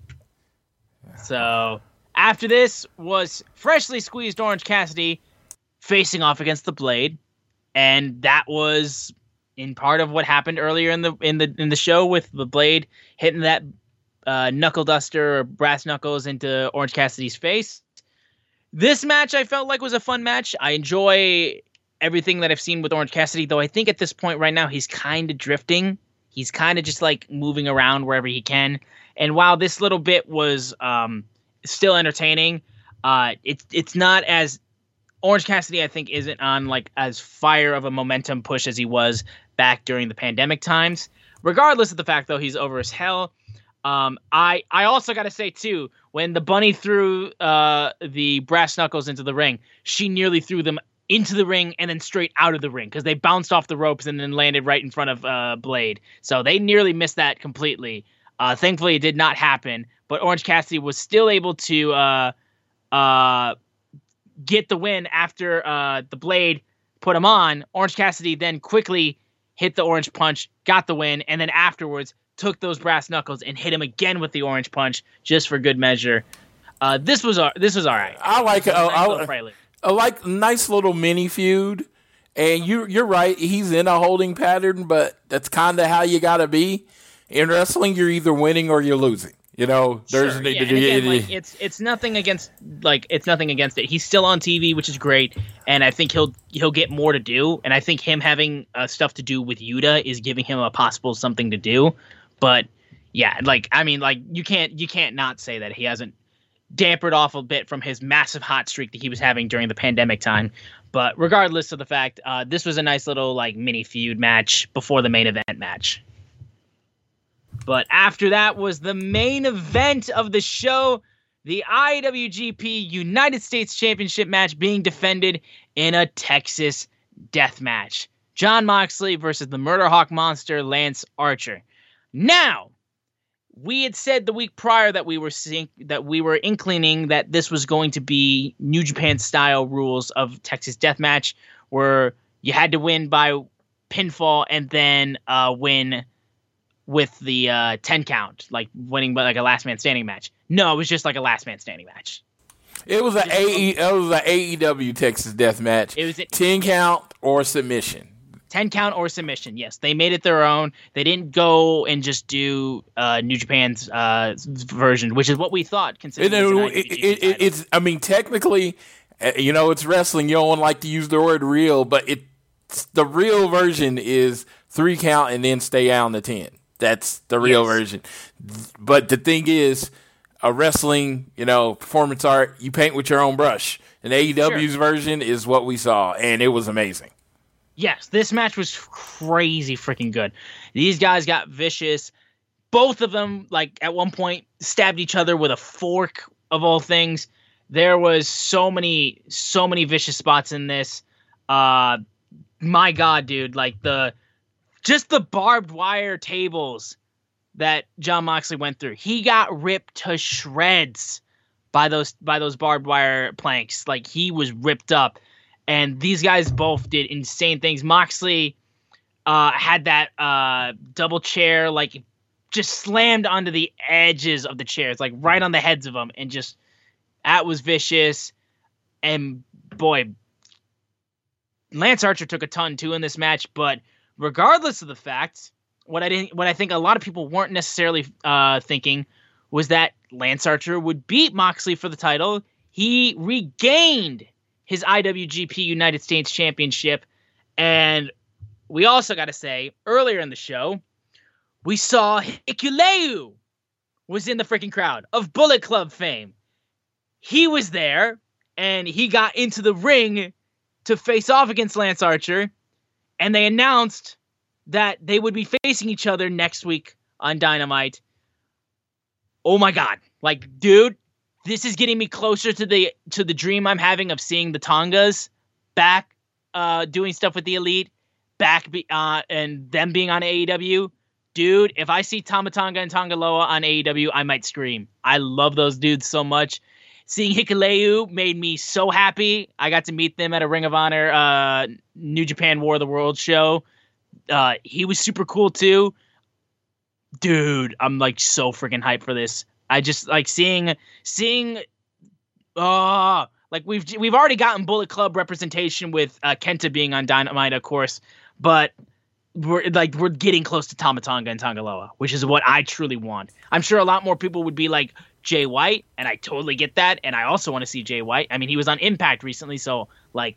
So after this was freshly squeezed Orange Cassidy facing off against the Blade, and that was in part of what happened earlier in the show with the Blade hitting that knuckle duster or brass knuckles into Orange Cassidy's face. This match I felt like was a fun match. I enjoy everything that I've seen with Orange Cassidy, though I think at this point right now he's kind of drifting. He's kind of just like moving around wherever he can. And while this little bit was still entertaining, it's not as Orange Cassidy, I think, isn't on like as fire of a momentum push as he was back during the pandemic times. Regardless of the fact, though, he's over as hell. I also got to say, too, when the bunny threw the brass knuckles into the ring, she nearly threw them into the ring and then straight out of the ring because they bounced off the ropes and then landed right in front of Blade. So they nearly missed that completely. Thankfully, it did not happen. But Orange Cassidy was still able to get the win after the Blade put him on. Orange Cassidy then quickly hit the orange punch, got the win, and then afterwards took those brass knuckles and hit him again with the orange punch just for good measure. This was all right. I like nice little mini feud, and you're right. He's in a holding pattern, but that's kind of how you gotta be in wrestling. You're either winning or you're losing. You know, there's it's nothing against it. He's still on TV, which is great, and I think he'll get more to do. And I think him having stuff to do with Yuta is giving him a possible something to do. But yeah, you can't not say that he hasn't dampered off a bit from his massive hot streak that he was having during the pandemic time. But regardless of the fact, this was a nice little like mini feud match before the main event match. But after that was the main event of the show, the IWGP United States Championship match being defended in a Texas death match. Jon Moxley versus the Murder Hawk Monster, Lance Archer. Now, we had said the week prior that we were inclining that this was going to be New Japan style rules of Texas death match, where you had to win by pinfall and then win with the 10 count, like winning by like a last man standing match. No, it was just like a last man standing match. It was an AEW Texas death match. It was 10 count or submission. 10 count or submission, yes. They made it their own. They didn't go and just do New Japan's version, which is what we thought. It's I mean, technically, it's wrestling. You don't like to use the word real, but the real version is 3 count and then stay out on the 10. That's the real version. But the thing is, a wrestling, performance art, you paint with your own brush. And AEW's version is what we saw, and it was amazing. Yes, this match was crazy freaking good. These guys got vicious. Both of them, like, at one point, stabbed each other with a fork, of all things. There was so many vicious spots in this. My God, dude, like, just the barbed wire tables that Jon Moxley went through. He got ripped to shreds by those barbed wire planks. Like, he was ripped up. And these guys both did insane things. Moxley had that double chair, like, just slammed onto the edges of the chairs, like, right on the heads of them. And just, that was vicious. And, boy, Lance Archer took a ton, too, in this match. But regardless of the fact, what I think a lot of people weren't necessarily thinking was that Lance Archer would beat Moxley for the title. He regained his IWGP United States Championship. And we also got to say, earlier in the show, we saw Hikuleu was in the freaking crowd of Bullet Club fame. He was there, and he got into the ring to face off against Lance Archer. And they announced that they would be facing each other next week on Dynamite. Oh my God. Like, dude, this is getting me closer to the dream I'm having of seeing the Tongas back doing stuff with the Elite, back and them being on AEW. Dude, if I see Tama Tonga and Tonga Loa on AEW, I might scream. I love those dudes so much. Seeing Hikuleo made me so happy. I got to meet them at a Ring of Honor New Japan War of the World show. He was super cool too. Dude, I'm like so freaking hyped for this. I just like seeing like we've already gotten Bullet Club representation with Kenta being on Dynamite, of course, but we're getting close to Tama Tonga and Tonga Loa, which is what I truly want. I'm sure a lot more people would be like Jay White, and I totally get that, and I also want to see Jay White. I mean, he was on Impact recently, so like,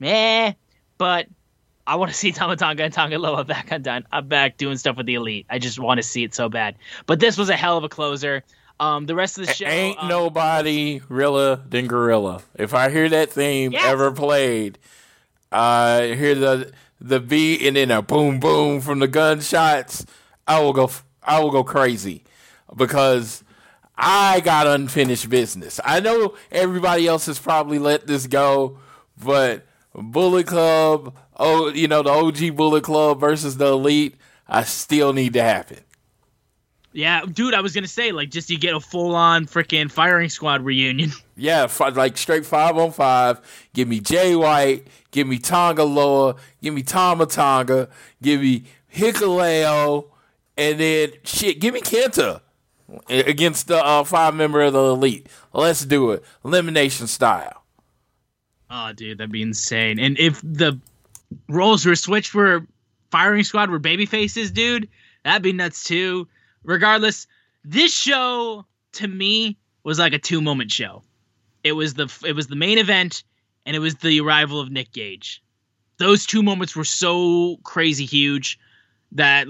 but I want to see Tama Tonga and Tonga Loa back on back doing stuff with the Elite. I just want to see it so bad. But this was a hell of a closer. The rest of the show ain't nobody realer than Gorilla. If I hear that theme ever played, I hear the beat and then a boom boom from the gunshots, I will go crazy because I got unfinished business. I know everybody else has probably let this go, but Bullet Club, the OG Bullet Club versus the Elite, I still need to happen. Yeah, dude, I was going to say, like, just you get a full-on freaking firing squad reunion. Yeah, like straight 5-on-5. Give me Jay White. Give me Tonga Loa. Give me Tama Tonga. Give me Hikuleo. And then, give me Kenta against the 5-member of the Elite. Let's do it. Elimination style. Oh, dude, that'd be insane. And if the roles were switched for firing squad were baby faces, dude, that'd be nuts too. Regardless, this show to me was like a 2-moment show. It was the main event and it was the arrival of Nick Gage. Those 2 moments were so crazy huge that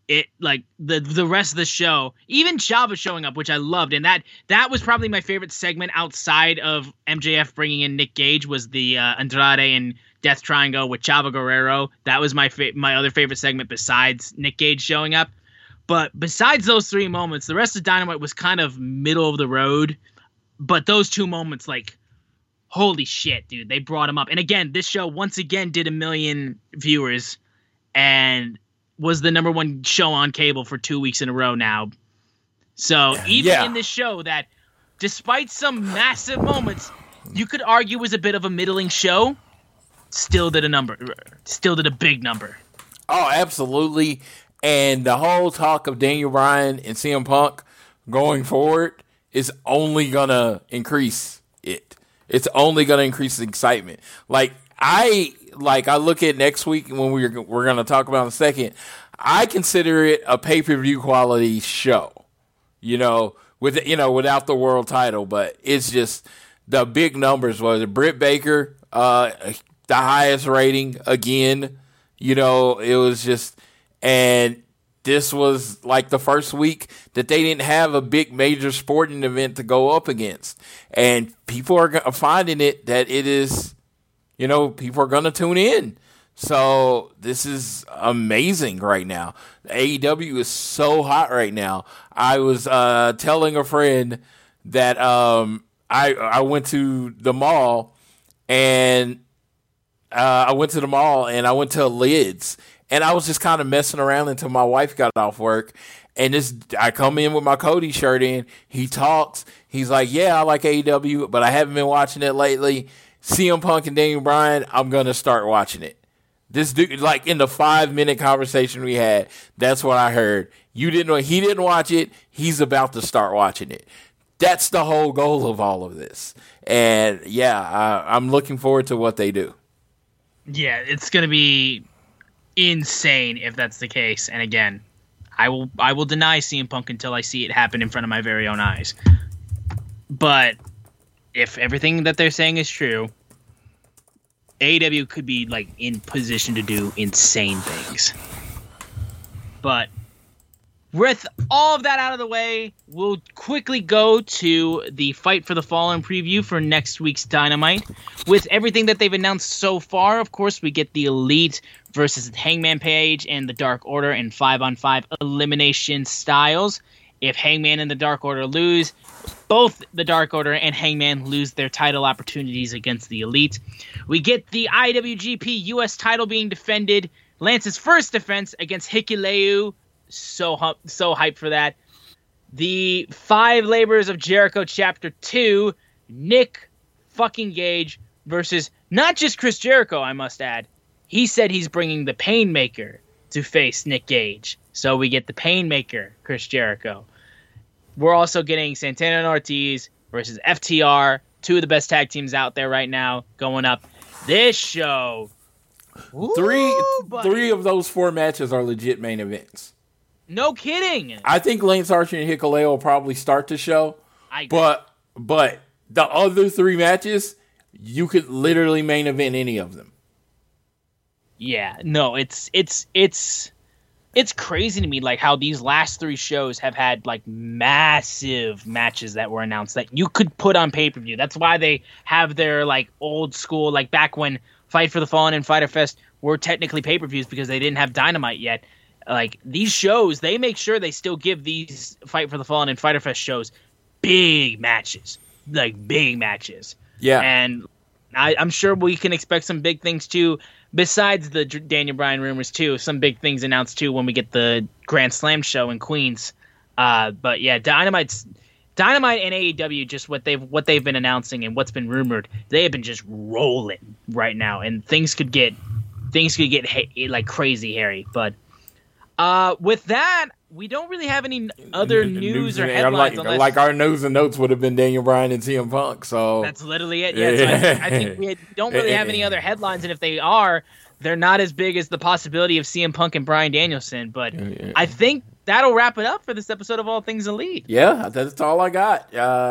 the rest of the show, even Chavo showing up, which I loved, and that was probably my favorite segment outside of MJF bringing in Nick Gage, was the Andrade and Death Triangle with Chavo Guerrero. That was my other favorite segment besides Nick Gage showing up. But besides those 3 moments, the rest of Dynamite was kind of middle of the road. But those 2 moments, like, holy shit, dude, they brought him up. And again, this show once again did 1 million viewers and was the #1 show on cable for 2 weeks in a row now. So even in this show that, despite some massive moments, you could argue was a bit of a middling show, still did a big number. Oh, absolutely. And the whole talk of Daniel Bryan and CM Punk going forward is only going to increase it. It's only going to increase the excitement. I look at next week when we're going to talk about in a second. I consider it a pay-per-view quality show, without the world title, but it's just the big numbers. Was it Britt Baker, the highest rating again? It was just. And this was like the first week that they didn't have a big major sporting event to go up against. And people are finding it that it is, people are going to tune in. So this is amazing right now. AEW is so hot right now. I was telling a friend that I went to the mall and I went to Lids. And I was just kind of messing around until my wife got off work. And I come in with my Cody shirt in. He talks. He's like, yeah, I like AEW, but I haven't been watching it lately. CM Punk and Daniel Bryan, I'm going to start watching it. This dude, like in the 5-minute conversation we had, that's what I heard. He didn't watch it. He's about to start watching it. That's the whole goal of all of this. And I'm looking forward to what they do. Yeah, it's going to be insane if that's the case. And again, I will deny CM Punk until I see it happen in front of my very own eyes. But if everything that they're saying is true, AEW could be like in position to do insane things. But with all of that out of the way, we'll quickly go to the Fight for the Fallen preview for next week's Dynamite. With everything that they've announced so far, of course, we get the Elite versus Hangman Page and the Dark Order in 5-on-5 elimination styles. If Hangman and the Dark Order lose, both the Dark Order and Hangman lose their title opportunities against the Elite. We get the IWGP US title being defended. Lance's first defense against Hikuleu. So hyped for that. The 5 Labors of Jericho Chapter 2. Nick fucking Gage versus not just Chris Jericho, I must add. He said he's bringing the Painmaker to face Nick Gage. So we get the Painmaker, Chris Jericho. We're also getting Santana and Ortiz versus FTR, 2 of the best tag teams out there right now, going up. This show, three of those 4 matches are legit main events. No kidding. I think Lance Archer and Hikuleo will probably start the show, but the other 3 matches, you could literally main event any of them. Yeah, no, it's crazy to me, like how these last 3 shows have had like massive matches that were announced that you could put on pay-per-view. That's why they have their like old school, like back when Fight for the Fallen and Fyter Fest were technically pay-per-views because they didn't have Dynamite yet. Like these shows, they make sure they still give these Fight for the Fallen and Fyter Fest shows big matches, like big matches. Yeah, and I'm sure we can expect some big things too. Besides the Daniel Bryan rumors too, some big things announced too when we get the Grand Slam show in Queens. But yeah, Dynamite and AEW, just what they've been announcing and what's been rumored, they have been just rolling right now, and things could get like crazy hairy. But with that, we don't really have any other news or headlines. Like our news and notes would have been Daniel Bryan and CM Punk. So that's literally it. Yeah, so I think we don't really have any other headlines, and if they are, they're not as big as the possibility of CM Punk and Bryan Danielson. But I think that'll wrap it up for this episode of All Things Elite. Yeah, that's all I got.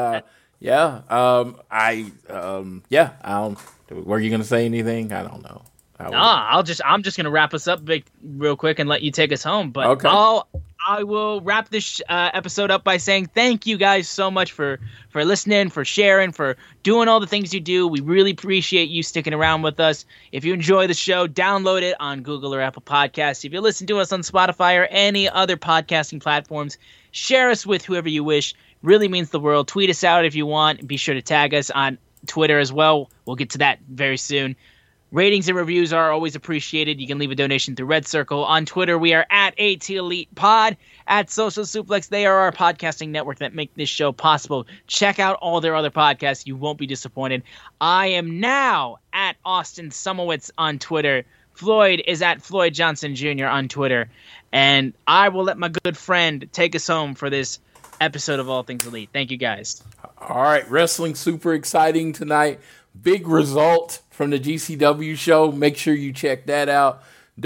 Were you gonna say anything? I don't know. I'm just gonna wrap us up real quick and let you take us home. But okay. I will wrap this episode up by saying thank you guys so much for listening, for sharing, for doing all the things you do. We really appreciate you sticking around with us. If you enjoy the show, download it on Google or Apple Podcasts. If you listen to us on Spotify or any other podcasting platforms, share us with whoever you wish. Really means the world. Tweet us out if you want. Be sure to tag us on Twitter as well. We'll get to that very soon. Ratings and reviews are always appreciated. You can leave a donation through Red Circle. On Twitter, we are at ATElitePod, at Social Suplex. They are our podcasting network that make this show possible. Check out all their other podcasts. You won't be disappointed. I am now at Austin Sumowitz on Twitter. Floyd is at Floyd Johnson Jr. on Twitter. And I will let my good friend take us home for this episode of All Things Elite. Thank you, guys. All right, wrestling super exciting tonight. Big result from the GCW show. Make sure you check that out.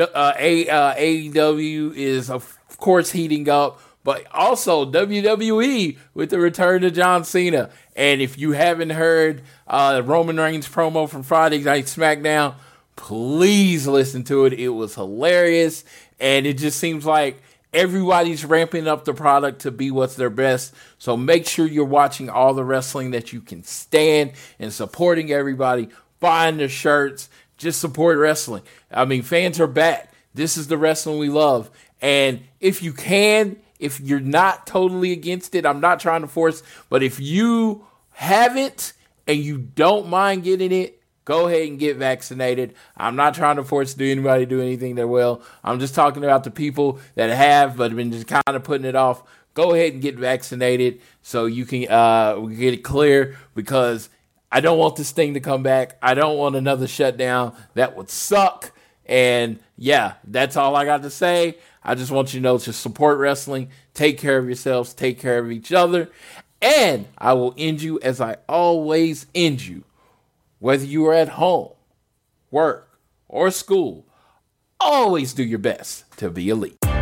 AEW is, of course, heating up, but also WWE with the return of John Cena. And if you haven't heard Roman Reigns promo from Friday Night SmackDown, please listen to it. It was hilarious, and it just seems like everybody's ramping up the product to be what's their best. So make sure you're watching all the wrestling that you can stand and supporting everybody, buying their shirts, just support wrestling. I mean, fans are back. This is the wrestling we love. And if you can, if you're not totally against it, I'm not trying to force, but if you haven't and you don't mind getting it, go ahead and get vaccinated. I'm not trying to force anybody to do anything that will. I'm just talking about the people that have but have been just kind of putting it off. Go ahead and get vaccinated so you can get it clear, because I don't want this thing to come back. I don't want another shutdown. That would suck. And yeah, that's all I got to say. I just want you to know to support wrestling. Take care of yourselves. Take care of each other. And I will end you as I always end you. Whether you are at home, work, or school, always do your best to be elite.